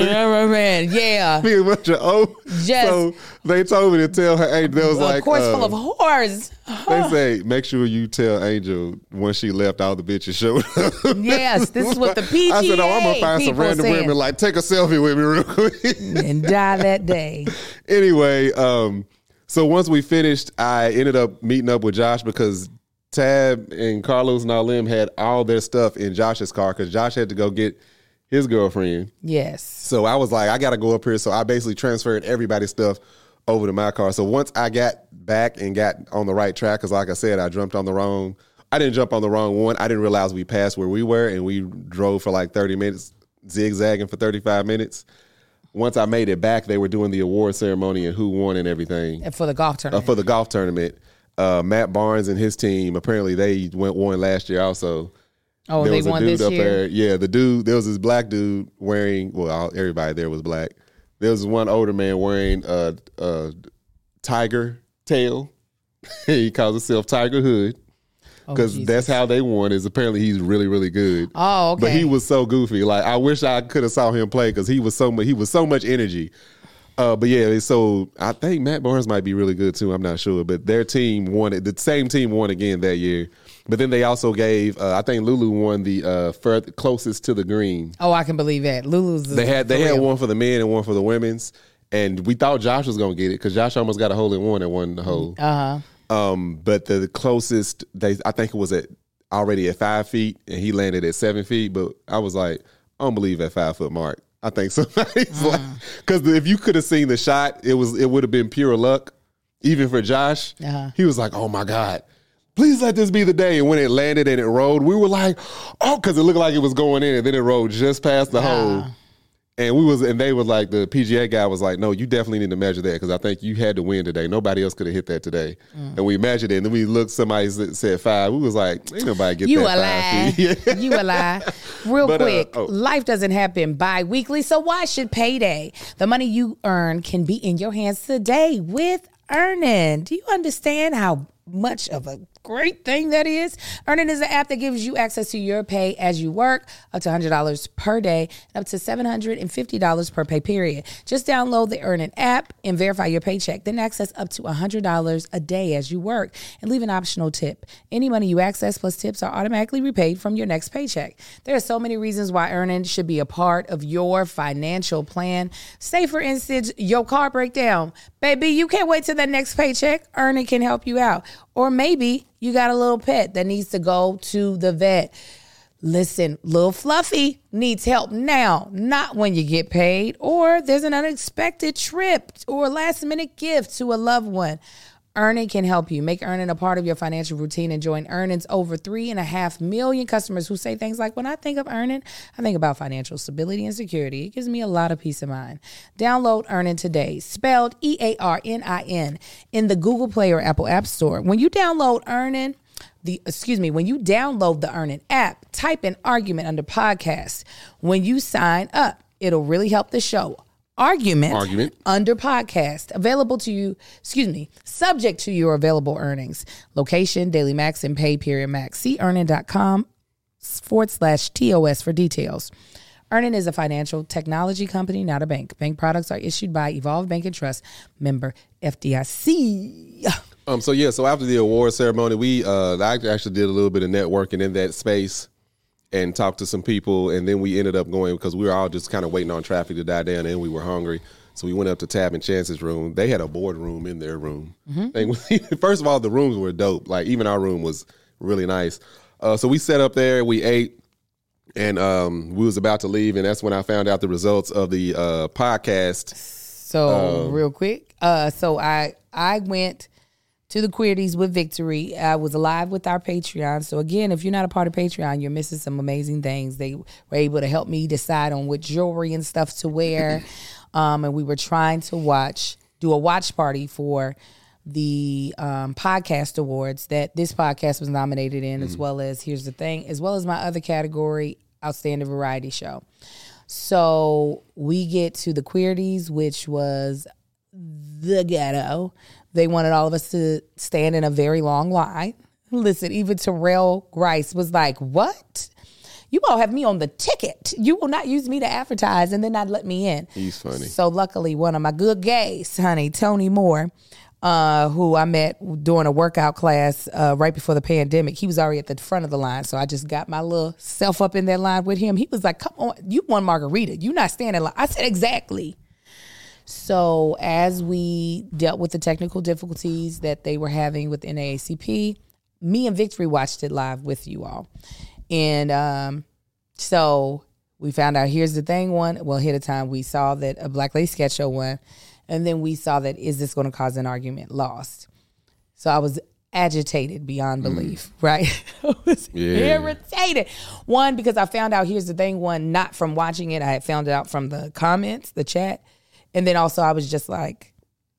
Man, yeah. Be a bunch of oh. Just- so they told me to tell her. Angel, they was A like, course uh, full of whores. they say, make sure you tell Angel when she left, all the bitches showed up. Yes, this is what the P G A I said, oh, I'm gonna find some people random saying. women. Like, take a selfie with me real quick. And die that day. Anyway, um, so once we finished, I ended up meeting up with Josh because Tab and Carlos and all them had all their stuff in Josh's car because Josh had to go get his girlfriend. Yes. So I was like, I got to go up here. So I basically transferred everybody's stuff over to my car. So once I got back and got on the right track, because like I said, I jumped on the wrong, I didn't jump on the wrong one. I didn't realize we passed where we were, and we drove for like thirty minutes, zigzagging for thirty-five minutes. Once I made it back, they were doing the award ceremony and who won and everything. For the golf Uh, tournament. for the golf tournament. Uh, Matt Barnes and his team, apparently they went won last year also. oh, There they was a won dude this up year? there. Yeah, the dude, there was this black dude wearing, well, all, everybody there was black. There was one older man wearing a, a tiger tail. He calls himself Tiger Hood Oh, because Jesus. that's how they won is apparently he's really, really good. Oh, okay. But he was so goofy. Like, I wish I could have saw him play because he was so much, he was so much energy. Uh, but yeah, so I think Matt Barnes might be really good too. I'm not sure, but their team won it. The same team won again that year. But then they also gave. Uh, I think Lulu won the uh, further, closest to the green. Oh, I can believe that. Lulu's. They had they for had real. one for the men and one for the women's, and we thought Josh was gonna get it because Josh almost got a hole in one at one hole. Uh huh. Um, but the, the closest they, I think it was at already at five feet, and he landed at seven feet. But I was like, I don't believe that five foot mark. I think somebody's like, because if you could have seen the shot, it was it would have been pure luck, even for Josh. Uh-huh. He was like, oh my God, please let this be the day. And when it landed and it rolled, we were like, oh, because it looked like it was going in, and then it rolled just past the hole. And we was, and they was like, the P G A guy was like, no, you definitely need to measure that because I think you had to win today. Nobody else could have hit that today. Mm. And we measured it, and then we looked. Somebody said said five. We was like, ain't nobody get You a that lie. five feet. You a lie. Real But, uh, quick, oh. life doesn't happen bi-weekly, so why should payday? The money you earn can be in your hands today with Earnin. Do you understand how much of a great thing that is? Earnin is an app that gives you access to your pay as you work, up to one hundred dollars per day, and up to seven hundred fifty dollars per pay period. Just download the Earnin app and verify your paycheck, then access up to one hundred dollars a day as you work, and leave an optional tip. Any money you access plus tips are automatically repaid from your next paycheck. There are so many reasons why Earnin should be a part of your financial plan. Say, for instance, your car breakdown. Baby, you can't wait till that next paycheck. Earnin can help you out. Or maybe you got a little pet that needs to go to the vet. Listen, little Fluffy needs help now, not when you get paid. Or there's an unexpected trip or last minute gift to a loved one. Earnin can help you. Make Earnin a part of your financial routine and join Earnin's over three and a half million customers who say things like, when I think of Earnin, I think about financial stability and security. It gives me a lot of peace of mind. Download Earnin today, spelled E A R N I N, in the Google Play or Apple App Store. When you download Earnin, the excuse me, when you download the Earnin app, type in argument under podcast. When you sign up, it'll really help the show. Argument, Argument under podcast, available to you, excuse me, subject to your available earnings, location, daily max, and pay period max. See earnin.com forward slash TOS for details. Earnin is a financial technology company, not a bank. Bank products are issued by Evolve Bank and Trust, member F D I C. Um. So yeah. So after the award ceremony, we uh, I actually did a little bit of networking in that space and talked to some people, and then we ended up going because we were all just kind of waiting on traffic to die down, and we were hungry, so we went up to Tab and Chance's room. They had a boardroom in their room. Mm-hmm. First of all, the rooms were dope. Like even our room was really nice. Uh, so we sat up there, we ate, and um, we was about to leave, and that's when I found out the results of the uh, podcast. So um, real quick, uh, so I I went to the Queerties with Victory. I was live with our Patreon. So again, if you're not a part of Patreon, you're missing some amazing things. They were able to help me decide on what jewelry and stuff to wear. um, and we were trying to watch, do a watch party for the um, podcast awards that this podcast was nominated in, mm. as well as, here's the thing, as well as my other category, Outstanding Variety Show. So we get to the Queerties, which was the ghetto. They wanted all of us to stand in a very long line. Listen, even Terrell Grice was like, what? You all have me on the ticket. You will not use me to advertise and then not let me in. He's funny. So luckily, one of my good gays, honey, Tony Moore, uh, who I met during a workout class uh, right before the pandemic, he was already at the front of the line. So I just got my little self up in that line with him. He was like, come on, you won margarita. You not standing in line. I said, exactly. So as we dealt with the technical difficulties that they were having with N double A C P, me and Victory watched it live with you all. And um, so we found out Here's the Thing won. Well, ahead of time, we saw that a Black Lady Sketch Show won. And then we saw that Is This Going to Cause an Argument? Lost. So I was agitated beyond belief, mm. right? I was yeah. irritated. One, because I found out Here's the Thing won not from watching it. I had found it out from the comments, the chat. And then also I was just like,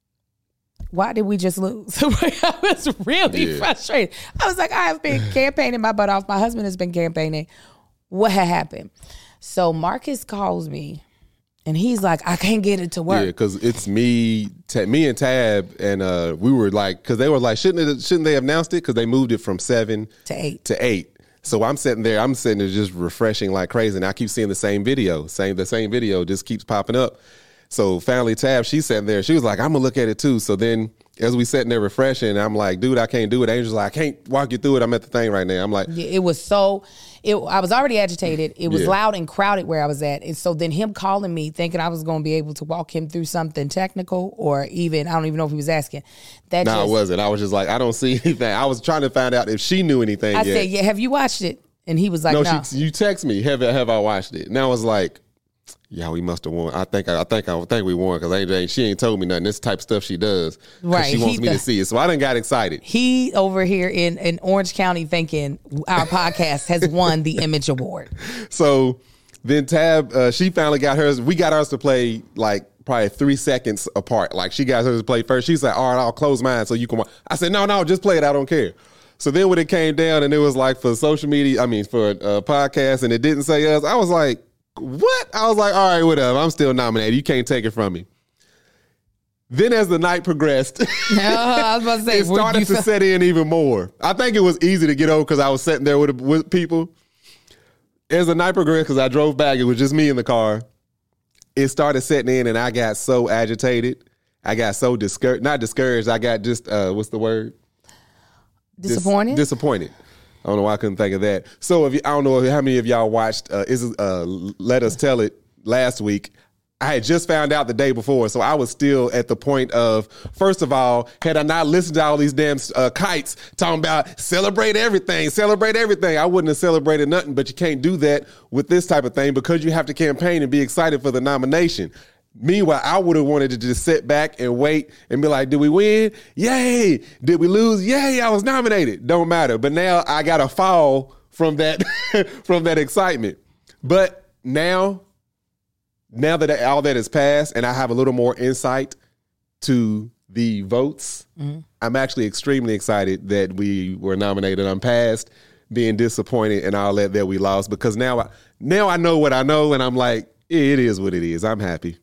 why did we just lose? I was really yeah. frustrated. I was like, I have been campaigning my butt off. My husband has been campaigning. What had happened? So Marcus calls me and he's like, I can't get it to work. Yeah, because it's me, ta- me and Tab, and uh, we were like, because they were like, shouldn't it, shouldn't they have announced it? Because they moved it from seven to eight. To eight. So I'm sitting there, I'm sitting there just refreshing like crazy, and I keep seeing the same video. Same the same video just keeps popping up. So finally, Tab, she's sitting there. She was like, I'm going to look at it too. So then as we sitting there refreshing, I'm like, dude, I can't do it. Angel's like, I can't walk you through it. I'm at the thing right now. I'm like. Yeah, it was so, it, I was already agitated. It was yeah. loud and crowded where I was at. And so then him calling me thinking I was going to be able to walk him through something technical or even, I don't even know if he was asking. That no, just, I wasn't. I was just like, I don't see anything. I was trying to find out if she knew anything I yet. said, yeah, have you watched it? And he was like, no. No, she, you text me, have, have I watched it? And I was like, yeah, we must have won. I think I, I think I think we won because A J, she ain't told me nothing. This type of stuff she does. Right. She wants he, me to see it. So I done got excited. He over here in, in Orange County thinking our podcast has won the Image Award. So then Tab, uh, she finally got hers. We got ours to play like probably three seconds apart. Like she got hers to play first. She's like, all right, I'll close mine so you can watch. I said, no, no, just play it. I don't care. So then when it came down and it was like for social media, I mean for a uh, podcast and it didn't say us, I was like, what? I was like, all right, whatever. I'm still nominated. You can't take it from me. Then as the night progressed, uh, I was about to say, it started to set in even more. I think it was easy to get over because I was sitting there with, with people. As the night progressed, because I drove back, it was just me in the car. It started setting in and I got so agitated. I got so discouraged. Not discouraged. I got just, uh, what's the word? Disappointed? Dis- disappointed. I don't know why I couldn't think of that. So if you, I don't know how many of y'all watched uh, is uh, Let Us Tell It last week. I had just found out the day before, so I was still at the point of, first of all, had I not listened to all these damn uh, kites talking about celebrate everything, celebrate everything, I wouldn't have celebrated nothing, but you can't do that with this type of thing because you have to campaign and be excited for the nomination. Meanwhile, I would have wanted to just sit back and wait and be like, did we win? Yay. Did we lose? Yay, I was nominated. Don't matter. But now I got to fall from that from that excitement. But now, now that all that is passed and I have a little more insight to the votes, mm-hmm. I'm actually extremely excited that we were nominated. I'm past being disappointed and all that that we lost, because now I, now I know what I know, and I'm like, it is what it is. I'm happy.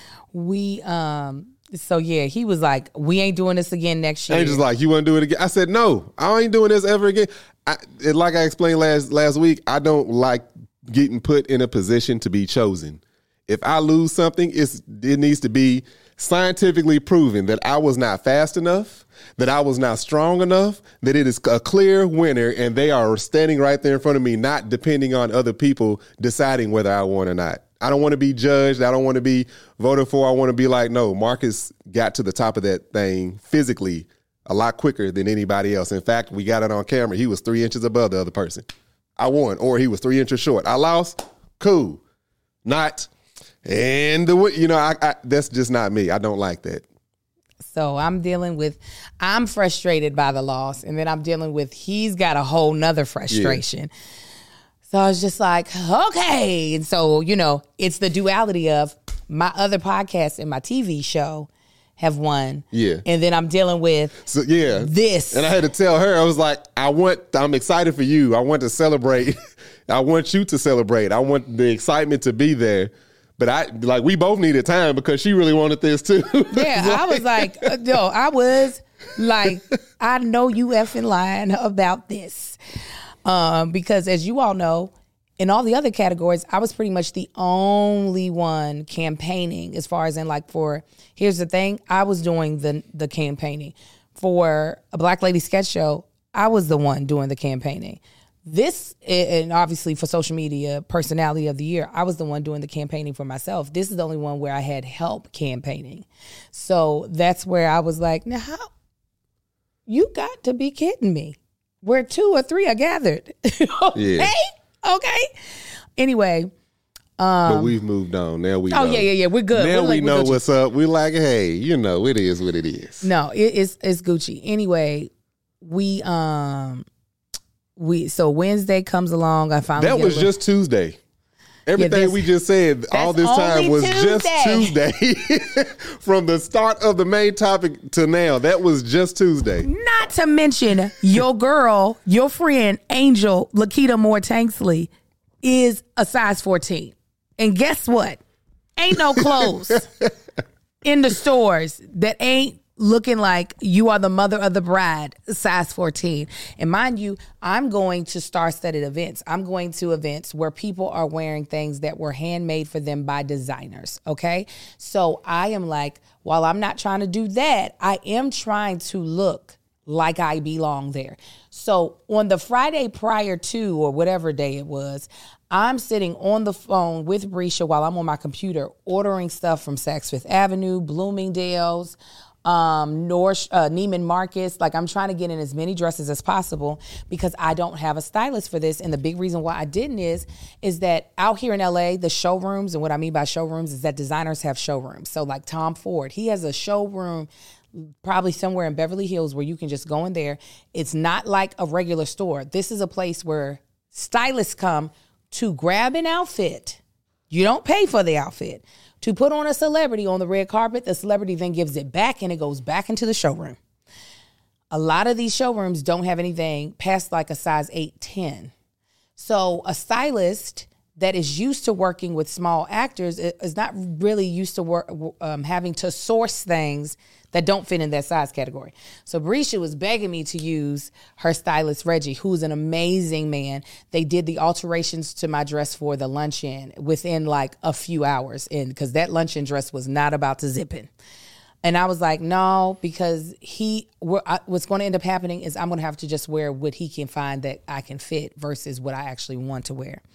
We, um, so yeah, he was like, we ain't doing this again next year. And just like, you want to do it again? I said, no, I ain't doing this ever again. I, and like I explained last last week, I don't like getting put in a position to be chosen. If I lose something, it's, it needs to be scientifically proven that I was not fast enough, that I was not strong enough, that it is a clear winner, and they are standing right there in front of me, not depending on other people deciding whether I won or not. I don't want to be judged. I don't want to be voted for. I want to be like, no, Marcus got to the top of that thing physically a lot quicker than anybody else. In fact, we got it on camera. He was three inches above the other person. I won, or he was three inches short. I lost. Cool. Not, and the you know, I, I that's just not me. I don't like that. So I'm dealing with, I'm frustrated by the loss, and then I'm dealing with, he's got a whole nother frustration. Yeah. So I was just like, okay. And so, you know, it's the duality of my other podcast and my T V show have won. Yeah. And then I'm dealing with so, yeah. this. And I had to tell her, I was like, I want, I'm excited for you. I want to celebrate. I want you to celebrate. I want the excitement to be there. But I, like, we both needed time because she really wanted this too. Yeah, like, I was like, uh, no, I was like, I know you effing lying about this. Um, because as you all know, in all the other categories, I was pretty much the only one campaigning, as far as in like for, here's the thing, I was doing the the campaigning. For a Black Lady Sketch Show, I was the one doing the campaigning. This, and obviously for social media, personality of the year, I was the one doing the campaigning for myself. This is the only one where I had help campaigning. So that's where I was like, now how, you got to be kidding me. Where two or three are gathered. Okay? Yeah. Okay. Anyway. Um, but we've moved on. Now we Oh, know. yeah, yeah, yeah. We're good. Now we're we like, know Gucci. what's up. We're like, hey, you know, it is what it is. No, it, it's it's Gucci. Anyway, we um we so Wednesday comes along. I finally That get was a little, just Tuesday. Everything yeah, this, we just said all this time was Tuesday. just Tuesday. From the start of the main topic to now, that was just Tuesday. Not to mention your girl, your friend, Angel Lakita Moore Tanksley, is a size fourteen. And guess what? Ain't no clothes in the stores that ain't looking like you are the mother of the bride, size fourteen. And mind you, I'm going to star-studded events. I'm going to events where people are wearing things that were handmade for them by designers, okay? So I am like, while I'm not trying to do that, I am trying to look like I belong there. So on the Friday prior to, or whatever day it was, I'm sitting on the phone with Brescia while I'm on my computer ordering stuff from Saks Fifth Avenue, Bloomingdale's, um, North, uh, Neiman Marcus. Like, I'm trying to get in as many dresses as possible because I don't have a stylist for this. And the big reason why I didn't is, is that out here in L A, the showrooms, and what I mean by showrooms is that designers have showrooms. So like Tom Ford, he has a showroom probably somewhere in Beverly Hills where you can just go in there. It's not like a regular store. This is a place where stylists come to grab an outfit. You don't pay for the outfit. To put on a celebrity on the red carpet, the celebrity then gives it back and it goes back into the showroom. A lot of these showrooms don't have anything past like a size eight, ten. So a stylist that is used to working with small actors is not really used to work, um, having to source things that don't fit in that size category. So Brescia was begging me to use her stylist, Reggie, who's an amazing man. They did the alterations to my dress for the luncheon within like a few hours, and because that luncheon dress was not about to zip in. And I was like, no, because he, what's going to end up happening is I'm going to have to just wear what he can find that I can fit versus what I actually want to wear.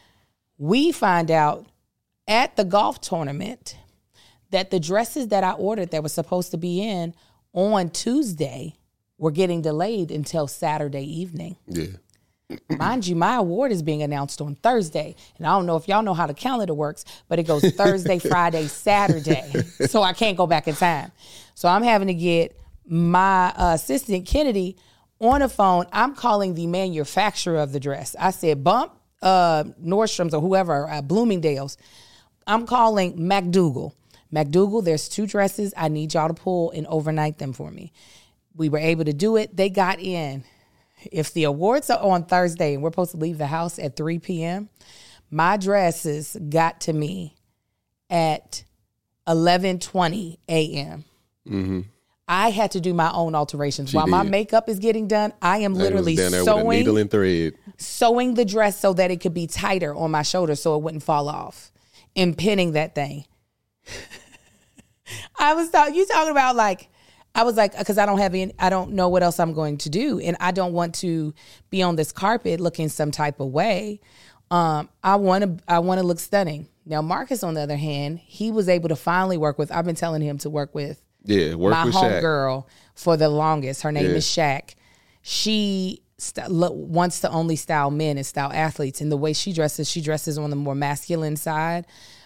We find out at the golf tournament that the dresses that I ordered that were supposed to be in on Tuesday were getting delayed until Saturday evening. Yeah. Mind you, my award is being announced on Thursday. And I don't know if y'all know how the calendar works, but it goes Thursday, Friday, Saturday. So I can't go back in time. So I'm having to get my uh, assistant, Kennedy, on the phone. I'm calling the manufacturer of the dress. I said, bump uh, Nordstrom's or whoever, uh, Bloomingdale's. I'm calling McDougal. McDougal, there's two dresses. I need y'all to pull and overnight them for me. We were able to do it. They got in. If the awards are on Thursday and we're supposed to leave the house at three p.m., my dresses got to me at eleven twenty a.m. Mm-hmm. I had to do my own alterations. She While did. my makeup is getting done, I am literally down there with a sewing, needle and thread. sewing the dress so that it could be tighter on my shoulder so it wouldn't fall off, and pinning that thing. I was talking, you talking about like, I was like, because I don't have any, I don't know what else I'm going to do. And I don't want to be on this carpet looking some type of way. Um, I want to, I want to look stunning. Now, Marcus, on the other hand, he was able to finally work with, I've been telling him to work with Yeah, work my with Shaq. homegirl for the longest. Her name Yeah. is Shaq. She st- lo- wants to only style men and style athletes. And the way she dresses, she dresses on the more masculine side.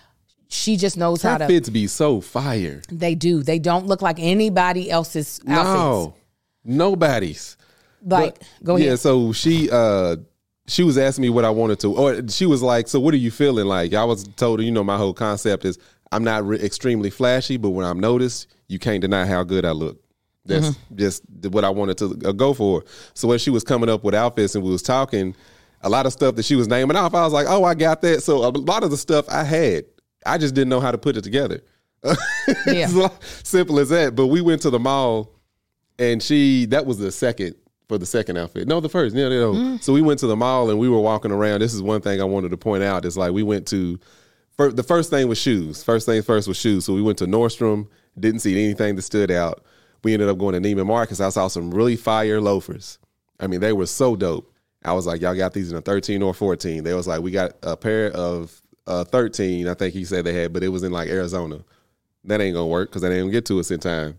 She just knows how Her to. fits be so fire. They do. They don't look like anybody else's outfits. No, nobody's. Like, But- go ahead. Yeah, so she uh she was asking me what I wanted to, or she was like, "So what are you feeling like?" I was told her, you know, my whole concept is I'm not re- extremely flashy, but when I'm noticed, you can't deny how good I look. That's Mm-hmm. just what I wanted to uh, go for. So when she was coming up with outfits and we was talking, a lot of stuff that she was naming off, I was like, "Oh, I got that." So a lot of the stuff I had, I just didn't know how to put it together. Yeah. It's like, simple as that. But we went to the mall, and she that was the second for the second outfit. No, the first. No, no, no. Mm. So we went to the mall and we were walking around. This is one thing I wanted to point out. Is like we went to fir- the first thing was shoes. First thing first was shoes. So we went to Nordstrom. Didn't see anything that stood out. We ended up going to Neiman Marcus. I saw some really fire loafers. I mean, they were so dope. I was like, y'all got these in a thirteen or fourteen. They was like, we got a pair of uh, thirteen. I think he said they had, but it was in like Arizona. That ain't gonna work because I didn't get to us in time.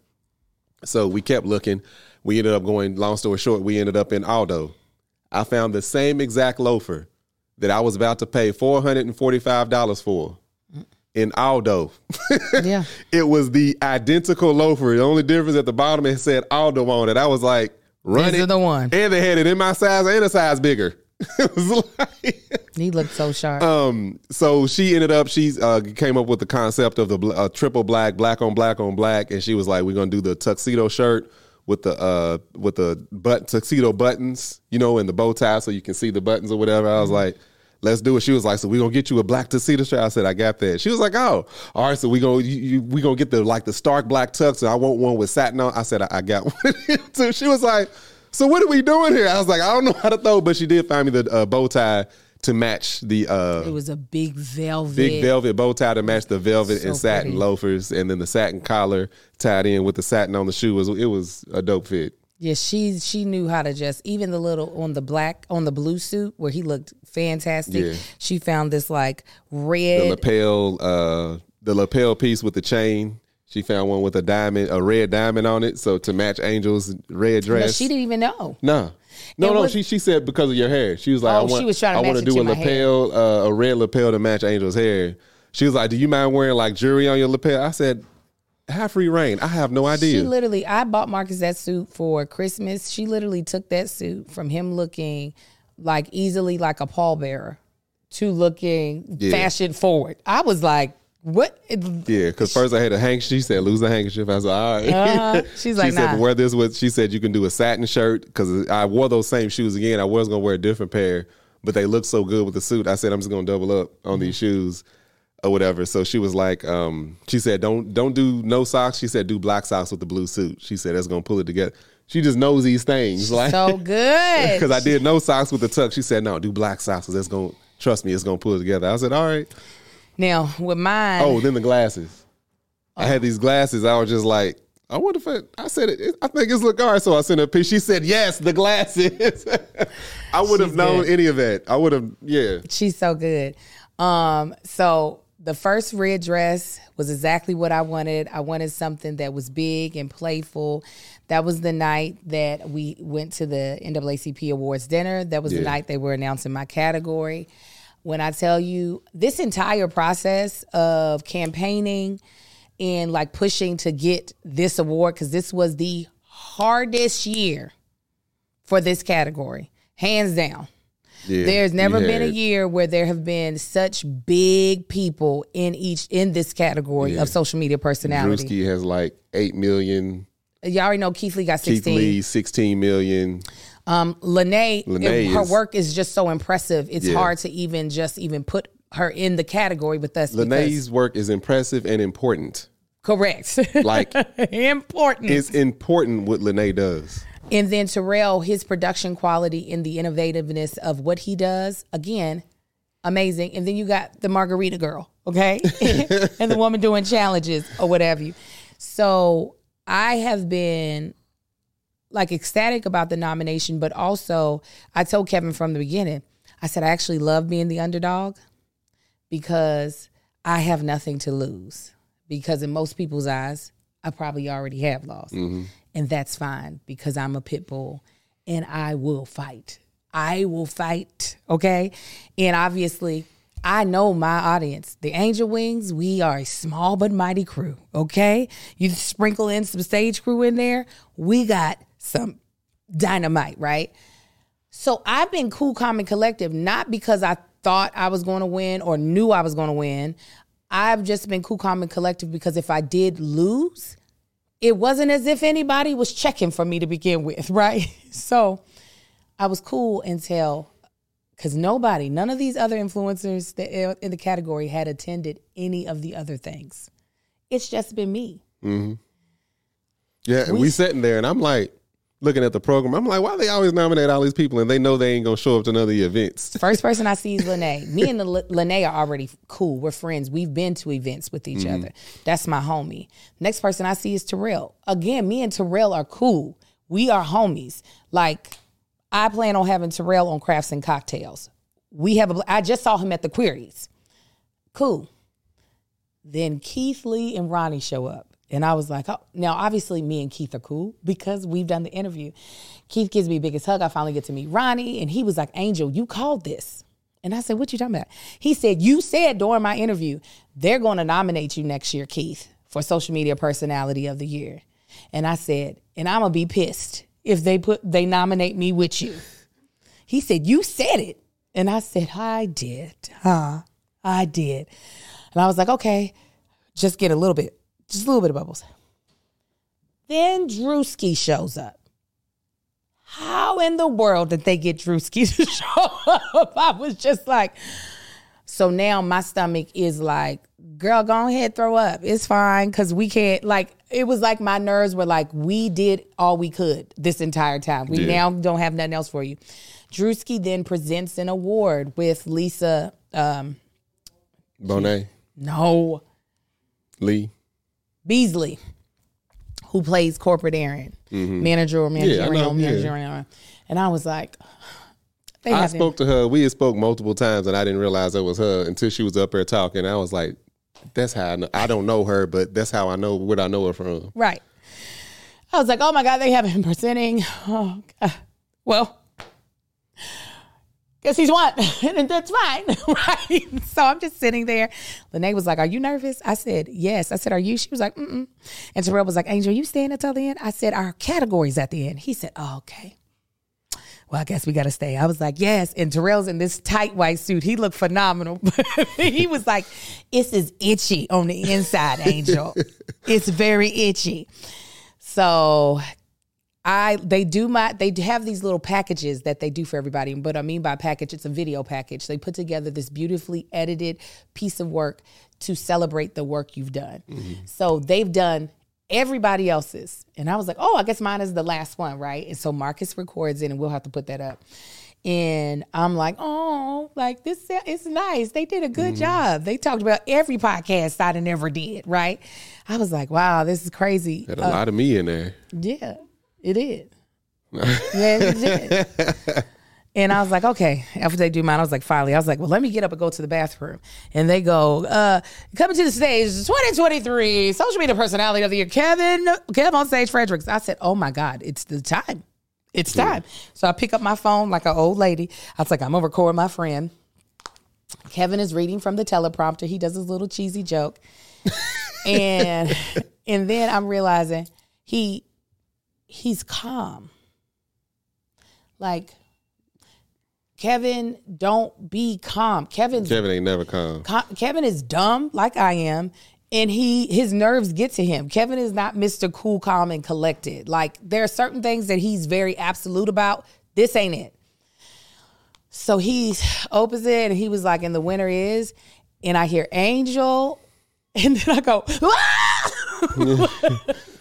So we kept looking. We ended up going, long story short, we ended up in Aldo. I found the same exact loafer that I was about to pay four hundred forty-five dollars for in Aldo. Yeah. It was the identical loafer. The only difference at the bottom, it said Aldo on it. I was like, run These it. are the one. And they had it in my size and a size bigger. It was like... He looked so sharp. Um, so she ended up, she uh, came up with the concept of the bl- uh, triple black, black on black on black, and she was like, we're gonna do the tuxedo shirt with the uh with the but tuxedo buttons, you know, and the bow tie so you can see the buttons or whatever. I was like, let's do it. She was like, so we're gonna get you a black tuxedo shirt. I said, I got that. She was like, oh, all right, so we gonna you, you, we gonna get the like the stark black tux, and I want one with satin on. I said, I, I got one. So she was like, so what are we doing here? I was like, I don't know how to throw, but she did find me the uh, bow tie to match the uh it was a big velvet. big velvet bow tie to match the velvet So and satin pretty. loafers, and then the satin collar tied in with the satin on the shoe. Was it was a dope fit. Yeah, she she knew how to just, even the little on the black, on the blue suit where he looked fantastic. Yeah. She found this like The red. lapel, uh, the lapel piece with the chain. She found one with a diamond, a red diamond on it, so to match Angel's red No, dress. she didn't even know. No. No, It no, was- she she said because of your hair. She was like, Oh, I want, she was trying to I match want it to do to a my lapel, uh, a red lapel to match Angel's hair. She was like, do you mind wearing like jewelry on your lapel? I said, have free reign. I have no idea. She literally, I bought Marcus that suit for Christmas. She literally took that suit from him looking like easily like a pallbearer to looking Yeah. fashion forward. I was like, what? Yeah, because first I had a handkerchief. She said, lose the handkerchief. I was like, all right. Uh-huh. She's like, she said, nah. wear this with, she said, you can do a satin shirt because I wore those same shoes again. I was going to wear a different pair, but they look so good with the suit. I said, I'm just going to double up on Mm-hmm. these shoes or whatever. So she was like, um, she said, don't don't do no socks. She said, do black socks with the blue suit. She said, that's going to pull it together. She just knows these things. Like, So good. because I did no socks with the tuck. She said, no, do black socks because that's going to, trust me, it's going to pull it together. I said, all right. Now, with mine. Oh, then the glasses. I had these glasses. I was just like, I wonder if it, I said it. it- I think it's look all right. So I sent her a picture. She said, yes, the glasses. I would have She's known good. any of that. I would have, yeah. She's so good. Um, so the first red dress was exactly what I wanted. I wanted something that was big and playful. That was the night that we went to the N double A C P Awards dinner. That was yeah. the night they were announcing my category. When I tell you, this entire process of campaigning and like pushing to get this award, because this was the hardest year for this category, hands down. Yeah, There's never been a year where there have been such big people in each in this category yeah. of social media personality. Drewski has like eight million. You already know Keith Lee got sixteen. Keith Lee, sixteen million. Um, Lene, Lene it, her is, work is just so impressive. It's yeah. hard to even just even put her in the category with us. Lene's work is impressive and important. Correct. Like important. It's important what Lene does. And then Terrell, his production quality and the innovativeness of what he does, again, amazing. And then you got the Margarita girl, okay? And the woman doing challenges or whatever you. So I have been like ecstatic about the nomination, but also I told Kevin from the beginning, I said, I actually love being the underdog because I have nothing to lose. Because in most people's eyes, I probably already have lost. Mm-hmm. And that's fine because I'm a pit bull and I will fight. I will fight, okay? And obviously, I know my audience. The Angel Wings, we are a small but mighty crew, okay? You sprinkle in some stage crew in there, we got some dynamite, right? So I've been cool, calm, and collective, not because I thought I was going to win or knew I was going to win. I've just been cool, calm, and collective because if I did lose, it wasn't as if anybody was checking for me to begin with, right? So I was cool until, because nobody, none of these other influencers that in the category had attended any of the other things. It's just been me. Mm-hmm. Yeah, and we, we sitting there, and I'm like, looking at the program, I'm like, why they always nominate all these people and they know they ain't gonna show up to none of the events? First person I see is Lene. Me and the Lene are already cool. We're friends. We've been to events with each mm-hmm. other. That's my homie. Next person I see is Terrell. Again, me and Terrell are cool. We are homies. Like, I plan on having Terrell on Crafts and Cocktails. We have a, I just saw him at the Queries. Cool. Then Keith Lee and Ronnie show up. And I was like, oh, now obviously me and Keith are cool because we've done the interview. Keith gives me the biggest hug. I finally get to meet Ronnie. And he was like, Angel, you called this. And I said, what you talking about? He said, you said during my interview, they're going to nominate you next year, Keith, for Social Media Personality of the Year. And I said, and I'm going to be pissed if they put they nominate me with you. He said, you said it. And I said, I did. Huh? I did. And I was like, okay, just get a little bit. Just a little bit of bubbles. Then Drewski shows up. How in the world did they get Drewski to show up? I was just like, so now my stomach is like, girl, go ahead, throw up. It's fine because we can't, like, it was like my nerves were like, we did all we could this entire time. We yeah. now don't have nothing else for you. Drewski then presents an award with Lisa. Um, Bonet. No. Lee. Beasley, who plays corporate Aaron, mm-hmm. manager or managerial, yeah, managerial. Yeah. And I was like, they I spoke to her. We had spoke multiple times, and I didn't realize it was her until she was up there talking. I was like, that's how I know. I don't know her, but that's how I know what I know her from. Right. I was like, oh my God, they have him presenting. Oh, God. Well, guess he's won, and that's fine, right? So I'm just sitting there. Lene was like, are you nervous? I said, yes. I said, are you? She was like, mm-mm. And Terrell was like, Angel, you staying until the end? I said, our category's at the end. He said, oh, okay. Well, I guess we got to stay. I was like, yes. And Terrell's in this tight white suit. He looked phenomenal. He was like, this is itchy on the inside, Angel. It's very itchy. So I they do my they have these little packages that they do for everybody. But I mean by package, it's a video package. They put together this beautifully edited piece of work to celebrate the work you've done. Mm-hmm. So they've done everybody else's. And I was like, oh, I guess mine is the last one, right? And so Marcus records it and we'll have to put that up. And I'm like, oh, like this it's nice. They did a good mm-hmm. job. They talked about every podcast I never did, right? I was like, wow, this is crazy. Had a uh, lot of me in there. Yeah. It did. Yeah, it did. And I was like, okay. After they do mine, I was like, finally, I was like, well, let me get up and go to the bathroom. And they go, uh, coming to the stage, twenty twenty-three Social Media Personality of the Year, Kevin, Kevin on stage, Fredericks. I said, oh my God, it's the time. It's time. Yeah. So I pick up my phone like an old lady. I was like, I'm going to record my friend. Kevin is reading from the teleprompter. He does his little cheesy joke. and and then I'm realizing he he's calm. Like, Kevin, don't be calm. Kevin's, Kevin ain't never calm. Com- Kevin is dumb like I am, and he his nerves get to him. Kevin is not Mister Cool, Calm, and Collected. Like, there are certain things that he's very absolute about. This ain't it. So he opens it, and he was like, and the winner is, and I hear Angel, and then I go, ah!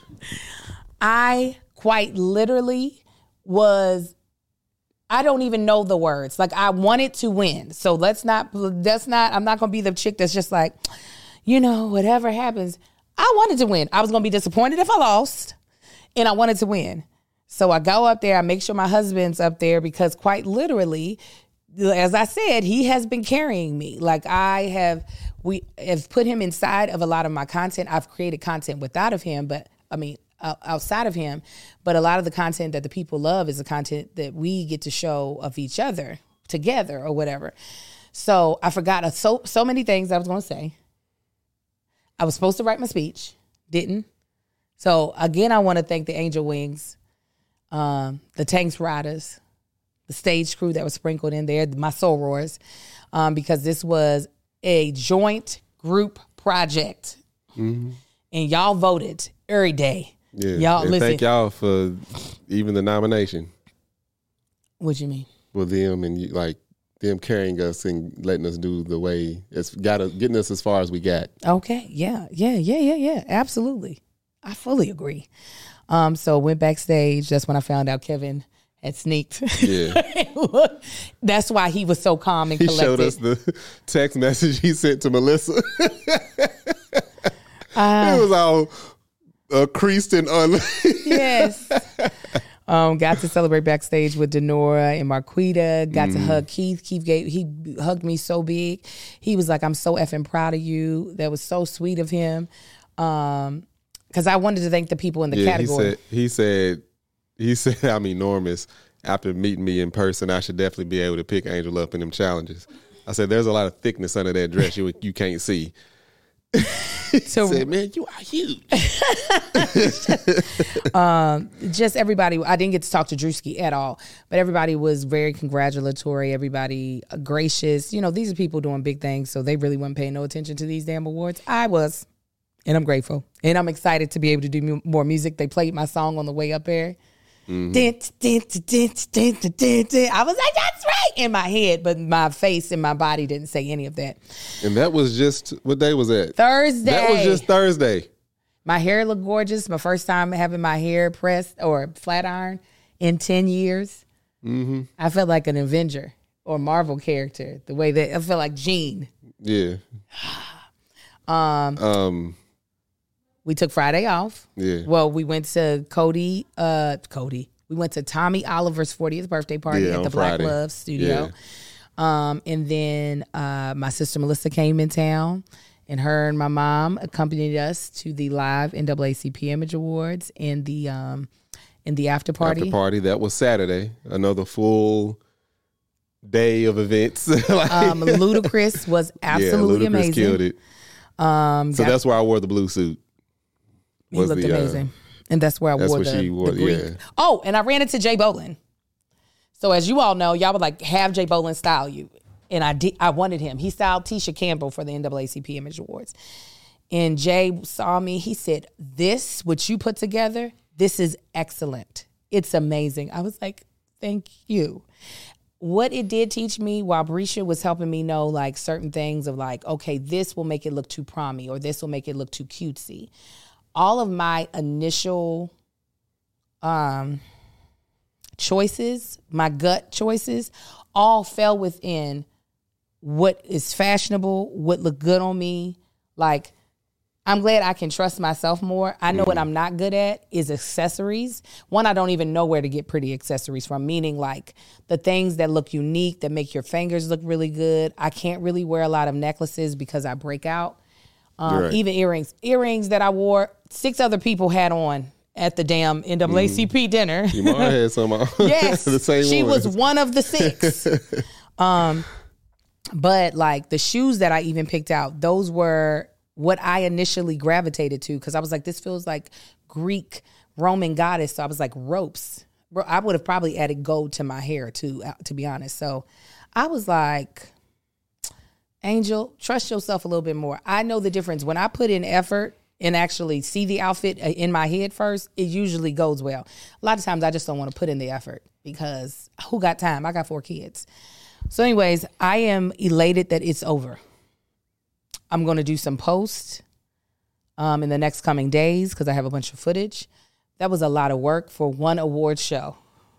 I quite literally was, I don't even know the words. Like, I wanted to win. So let's not, that's not, I'm not going to be the chick that's just like, you know, whatever happens. I wanted to win. I was going to be disappointed if I lost, and I wanted to win. So I go up there, I make sure my husband's up there, because quite literally, as I said, he has been carrying me. Like, I have, we have put him inside of a lot of my content. I've created content without of him, but I mean, uh, outside of him. But a lot of the content that the people love is the content that we get to show of each other together or whatever. So I forgot a, so so many things I was going to say. I was supposed to write my speech, didn't. So again, I want to thank the Angel Wings, um, the Tanks Riders, the stage crew that was sprinkled in there, my sorors, um, because this was a joint group project. Mm-hmm. And y'all voted every day. Yeah, y'all and listen. Thank y'all for even the nomination. What you mean? With them and you, like them carrying us and letting us do the way it's got us, getting us as far as we got. Okay, yeah, yeah, yeah, yeah, yeah, absolutely. I fully agree. Um, so went backstage. That's when I found out Kevin had sneaked. Yeah. That's why he was so calm and collected. He showed us the text message he sent to Melissa. uh, it was all uh, creased and un. Yes. Um, got to celebrate backstage with Denora and Marquita. Got mm. to hug Keith. Keith gave he hugged me so big. He was like, "I'm so effing proud of you." That was so sweet of him. Um, because I wanted to thank the people in the yeah, category. He said, he said, he said, I'm enormous. After meeting me in person, I should definitely be able to pick Angel up in them challenges. I said, there's a lot of thickness under that dress you you can't see. He so, said, man, you are huge. um, just everybody, I didn't get to talk to Drewski at all, but everybody was very congratulatory. Everybody uh, gracious. You know, these are people doing big things, so they really weren't paying no attention to these damn awards. I was. And I'm grateful. And I'm excited to be able to do mu- more music. They played my song on the way up there. Mm-hmm. Dent, dent, dent, dent, dent, dent. I was like, that's right, in my head. But my face and my body didn't say any of that. And that was just, what day was that? Thursday. That was just Thursday. My hair looked gorgeous. My first time having my hair pressed or flat iron in ten years. Mm-hmm. I felt like an Avenger or Marvel character. The way that I felt like Jean. Yeah. um. Um. We took Friday off. Yeah. Well, we went to Cody, uh, Cody. We went to Tommy Oliver's fortieth birthday party yeah, at the Friday. Black Love Studio. Yeah. Um, and then uh, my sister Melissa came in town, and her and my mom accompanied us to the live N double A C P Image Awards and the um, in the after party. After party, that was Saturday. Another full day of events. like, um, Ludacris was absolutely yeah, Ludacris amazing. Killed it. Um, so got, that's why I wore the blue suit. He looked the, amazing. Uh, and that's where I that's wore what the, she wore, the Greek. Yeah. Oh, and I ran into Jay Bolin. So as you all know, y'all would like have Jay Bolin style you. And I did. I wanted him. He styled Tisha Campbell for the N double A C P Image Awards. And Jay saw me. He said, this, what you put together, this is excellent. It's amazing. I was like, thank you. What it did teach me while Brescia was helping me know like certain things of like, okay, this will make it look too prommy or this will make it look too cutesy. All of my initial um, choices, my gut choices, all fell within what is fashionable, what looked good on me. Like, I'm glad I can trust myself more. I know mm. what I'm not good at is accessories. One, I don't even know where to get pretty accessories from, meaning like the things that look unique, that make your fingers look really good. I can't really wear a lot of necklaces because I break out. Um, right. Even earrings. Earrings that I wore, six other people had on at the damn N double A C P mm. dinner. You might have had some on. Yes. The same she ones. was one of the six. um, but like the shoes that I even picked out, those were what I initially gravitated to because I was like, this feels like Greek Roman goddess. So I was like, ropes. I would have probably added gold to my hair too, to be honest. So I was like, Angel, trust yourself a little bit more. I know the difference. When I put in effort and actually see the outfit in my head first, it usually goes well. A lot of times I just don't want to put in the effort because who got time? I got four kids. So anyways, I am elated that it's over. I'm going to do some posts um, in the next coming days because I have a bunch of footage. That was a lot of work for one award show.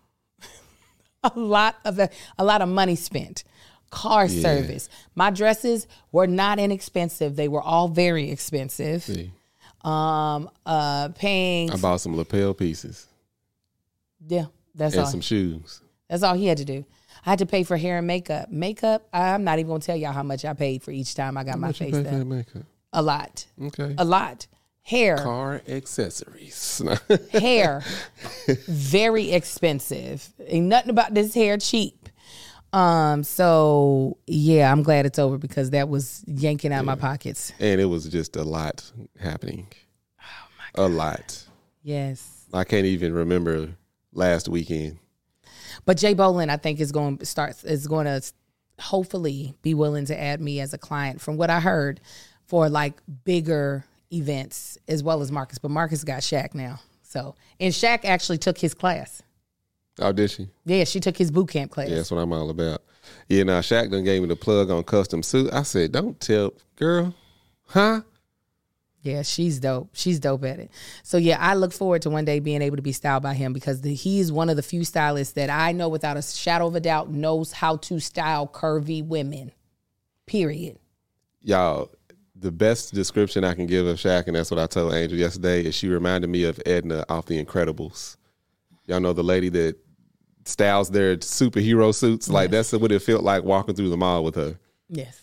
a lot of a lot of money spent. Car yeah. service. My dresses were not inexpensive. They were all very expensive. See. Um, uh, paying. I bought some lapel pieces. Yeah, that's and all. And some shoes. That's all he had to do. I had to pay for hair and makeup. Makeup, I'm not even going to tell y'all how much I paid for each time I got how my much face you pay done. for makeup? A lot. Okay. A lot. Hair. Car accessories. Hair. Very expensive. Ain't nothing about this hair cheap. Um. So, yeah, I'm glad it's over because that was yanking out yeah. my pockets. And it was just a lot happening. Oh, my God. A lot. Yes. I can't even remember last weekend. But Jay Bolin, I think, is going to start is going to hopefully be willing to add me as a client, from what I heard, for like bigger events as well as Marcus. But Marcus got Shaq now, so and Shaq actually took his class. Oh, did she? Yeah, she took his boot camp class. Yeah, that's what I'm all about. Yeah, now Shaq done gave me the plug on custom suit. I said, "Don't tell, girl, huh?" Yeah, she's dope. She's dope at it. So, yeah, I look forward to one day being able to be styled by him because the, he is one of the few stylists that I know without a shadow of a doubt knows how to style curvy women, period. Y'all, the best description I can give of Shaq, and that's what I told Angel yesterday, is she reminded me of Edna off The Incredibles. Y'all know the lady that styles their superhero suits? Like, yes. That's what it felt like walking through the mall with her. Yes.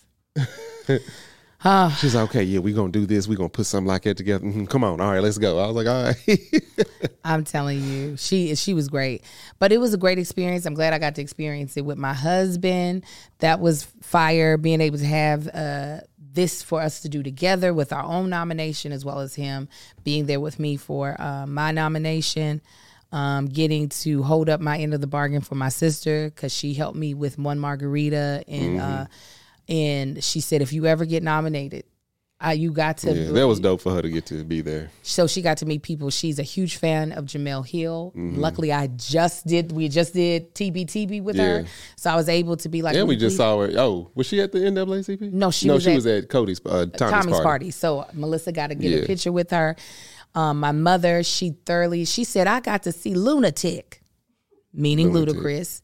Uh, She's like, okay, yeah, we're going to do this. We're going to put something like that together. Mm-hmm, come on. All right, let's go. I was like, all right. I'm telling you, she she was great. But it was a great experience. I'm glad I got to experience it with my husband. That was fire, being able to have uh, this for us to do together with our own nomination, as well as him being there with me for uh, my nomination. Um, getting to hold up my end of the bargain for my sister because she helped me with one margarita and mm-hmm. uh And she said, if you ever get nominated, uh, you got to. Yeah, that was dope for her to get to be there. So she got to meet people. She's a huge fan of Jemele Hill. Mm-hmm. Luckily, I just did, we just did T B T B with yeah. her. So I was able to be like. And we just saw her. Oh, was she at the N double A C P? No, she no, was she at, was at Cody's, uh, Tommy's, Tommy's party. party. So Melissa got to get yeah. a picture with her. Um, my mother, she thoroughly, she said, I got to see Lunatic, meaning Lunatic. Ludacris.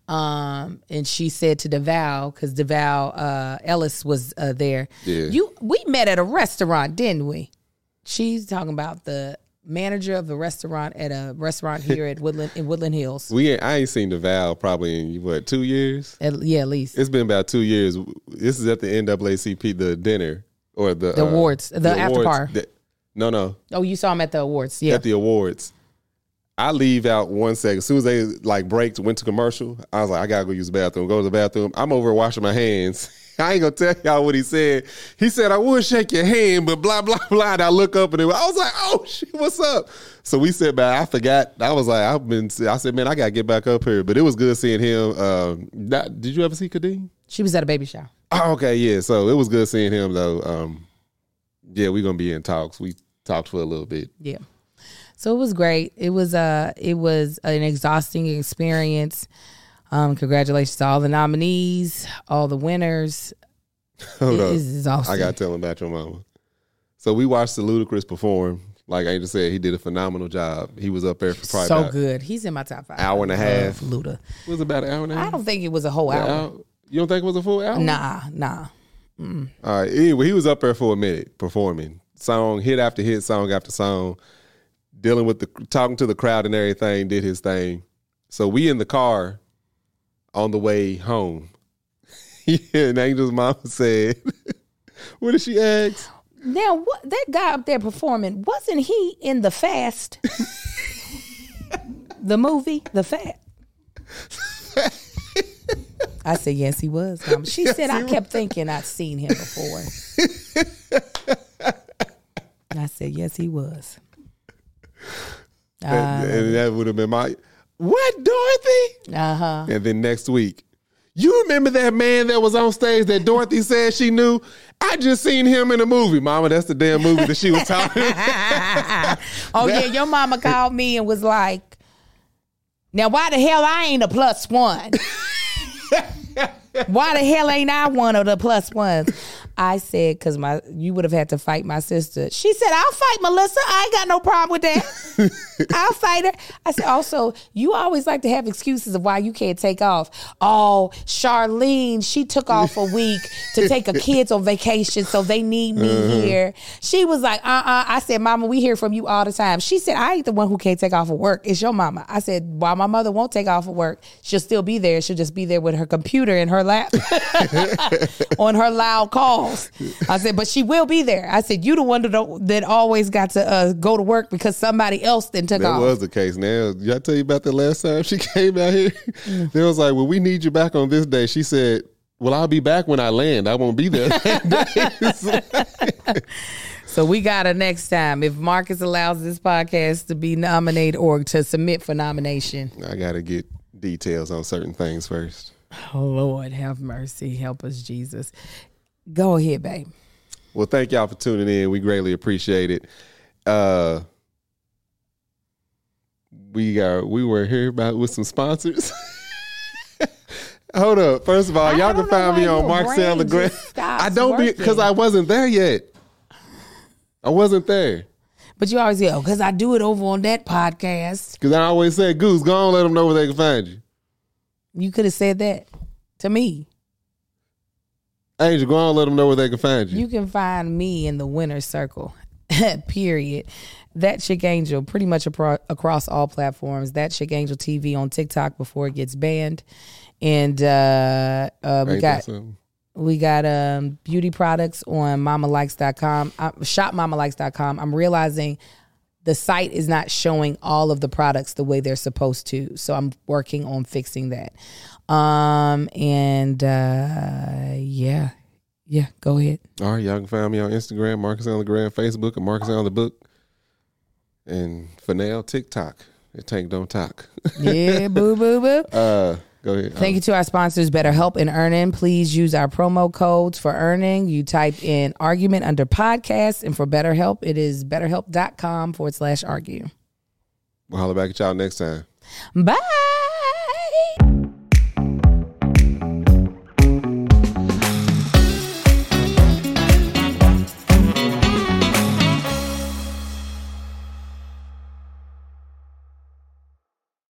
Um, and she said to DeVal, because DeVal uh, Ellis was uh, there. Yeah. You, we met at a restaurant, didn't we? She's talking about the manager of the restaurant at a restaurant here at Woodland in Woodland Hills. We ain't, I ain't seen DeVal probably in what two years? At, yeah, at least it's been about two years. This is at the N double A C P, the dinner or the the uh, awards, the, the after awards, par. The, no, no. Oh, you saw him at the awards? Yeah, at the awards. I leave out one second. As soon as they like braked, went to commercial, I was like, I gotta go use the bathroom. Go to the bathroom. I'm over washing my hands. I ain't gonna tell y'all what he said. He said, I would shake your hand, but blah, blah, blah. And I look up and it, I was like, oh shit, what's up? So we sat back. I forgot. I was like, I've been, I said, man, I gotta get back up here. But it was good seeing him. Um, that, did you ever see Kadeem? She was at a baby shower. Oh, okay, yeah. So it was good seeing him though. Um, yeah, we're gonna be in talks. We talked for a little bit. Yeah. So it was great. It was uh it was an exhausting experience. Um, congratulations to all the nominees, all the winners. Hold it up. is exhausting. I gotta tell him about your mama. So we watched the Ludacris perform. Like Angel said, he did a phenomenal job. He was up there for probably so about good. He's in my top five. Hour and a half. Luda. It was about an hour and a half. I don't think it was a whole hour. hour. You don't think it was a full hour? Nah, nah. Mm. All right. Anyway, he was up there for a minute performing. song, hit after hit, song after song, dealing with the talking to the crowd and everything, did his thing. So we in the car on the way home. Yeah, and Angel's mama said, what did she ask? Now, what, that guy up there performing, wasn't he in The Fast? The movie, The Fast. I said, yes, he was. Um, she yes, said, I kept was. thinking I'd seen him before. I said, yes, he was. And, uh, and that would have been my, what, Dorothy? Uh-huh. And then next week, you remember that man that was on stage that Dorothy said she knew? I just seen him in a movie. Mama, that's the damn movie that she was talking about. Oh, yeah, your mama called me and was like, now why the hell I ain't a plus one? Why the hell ain't I one of the plus ones? I said, because my you would have had to fight my sister. She said, I'll fight Melissa. I ain't got no problem with that. I'll fight her. I said, also, you always like to have excuses of why you can't take off. Oh, Charlene, she took off a week to take her kids on vacation, so they need me uh-huh. here. She was like, uh-uh. I said, Mama, we hear from you all the time. She said, I ain't the one who can't take off of work. It's your mama. I said, while my mother won't take off of work, she'll still be there. She'll just be there with her computer in her lap on her loud calls. I said, but she will be there. I said, you the one that, that always got to uh, go to work because somebody else then took that off. That was the case. Now, did I tell you about the last time she came out here? Mm. They was like, well, we need you back on this day. She said, well, I'll be back when I land. I won't be there that day. So we got her next time. If Marcus allows this podcast to be nominated or to submit for nomination. I got to get details on certain things first. Oh, Lord, have mercy. Help us, Jesus. Go ahead, babe. Well, thank y'all for tuning in. We greatly appreciate it. Uh, we got we were here about with some sponsors. Hold up. First of all, I y'all can find me on Marcel LeGrand. I don't working. be because I wasn't there yet. I wasn't there. But you always say, oh, because I do it over on that podcast. Because I always say, Goose, go on, let them know where they can find you. You could have said that to me. Angel, go on, let them know where they can find you. You can find me in the winner's circle, period. That Chick Angel, pretty much apro- across all platforms. That Chick Angel T V on TikTok before it gets banned. And uh, uh, we Ain't got we got um, beauty products on mama likes dot com, uh, shop mama likes dot com. I'm realizing the site is not showing all of the products the way they're supposed to. So I'm working on fixing that. Um, and uh, yeah, yeah, go ahead. All right, y'all can find me on Instagram, Marcus on the Gram, Facebook, and Marcus on the Book. And for now, TikTok. It Tank Don't Talk. Yeah, boo, boo, boo. Uh, go ahead. Thank um, you to our sponsors, BetterHelp and Earnin. Please use our promo codes for Earning. You type in argument under podcast, and for BetterHelp, it is betterhelp.com forward slash argue. We'll holler back at y'all next time. Bye.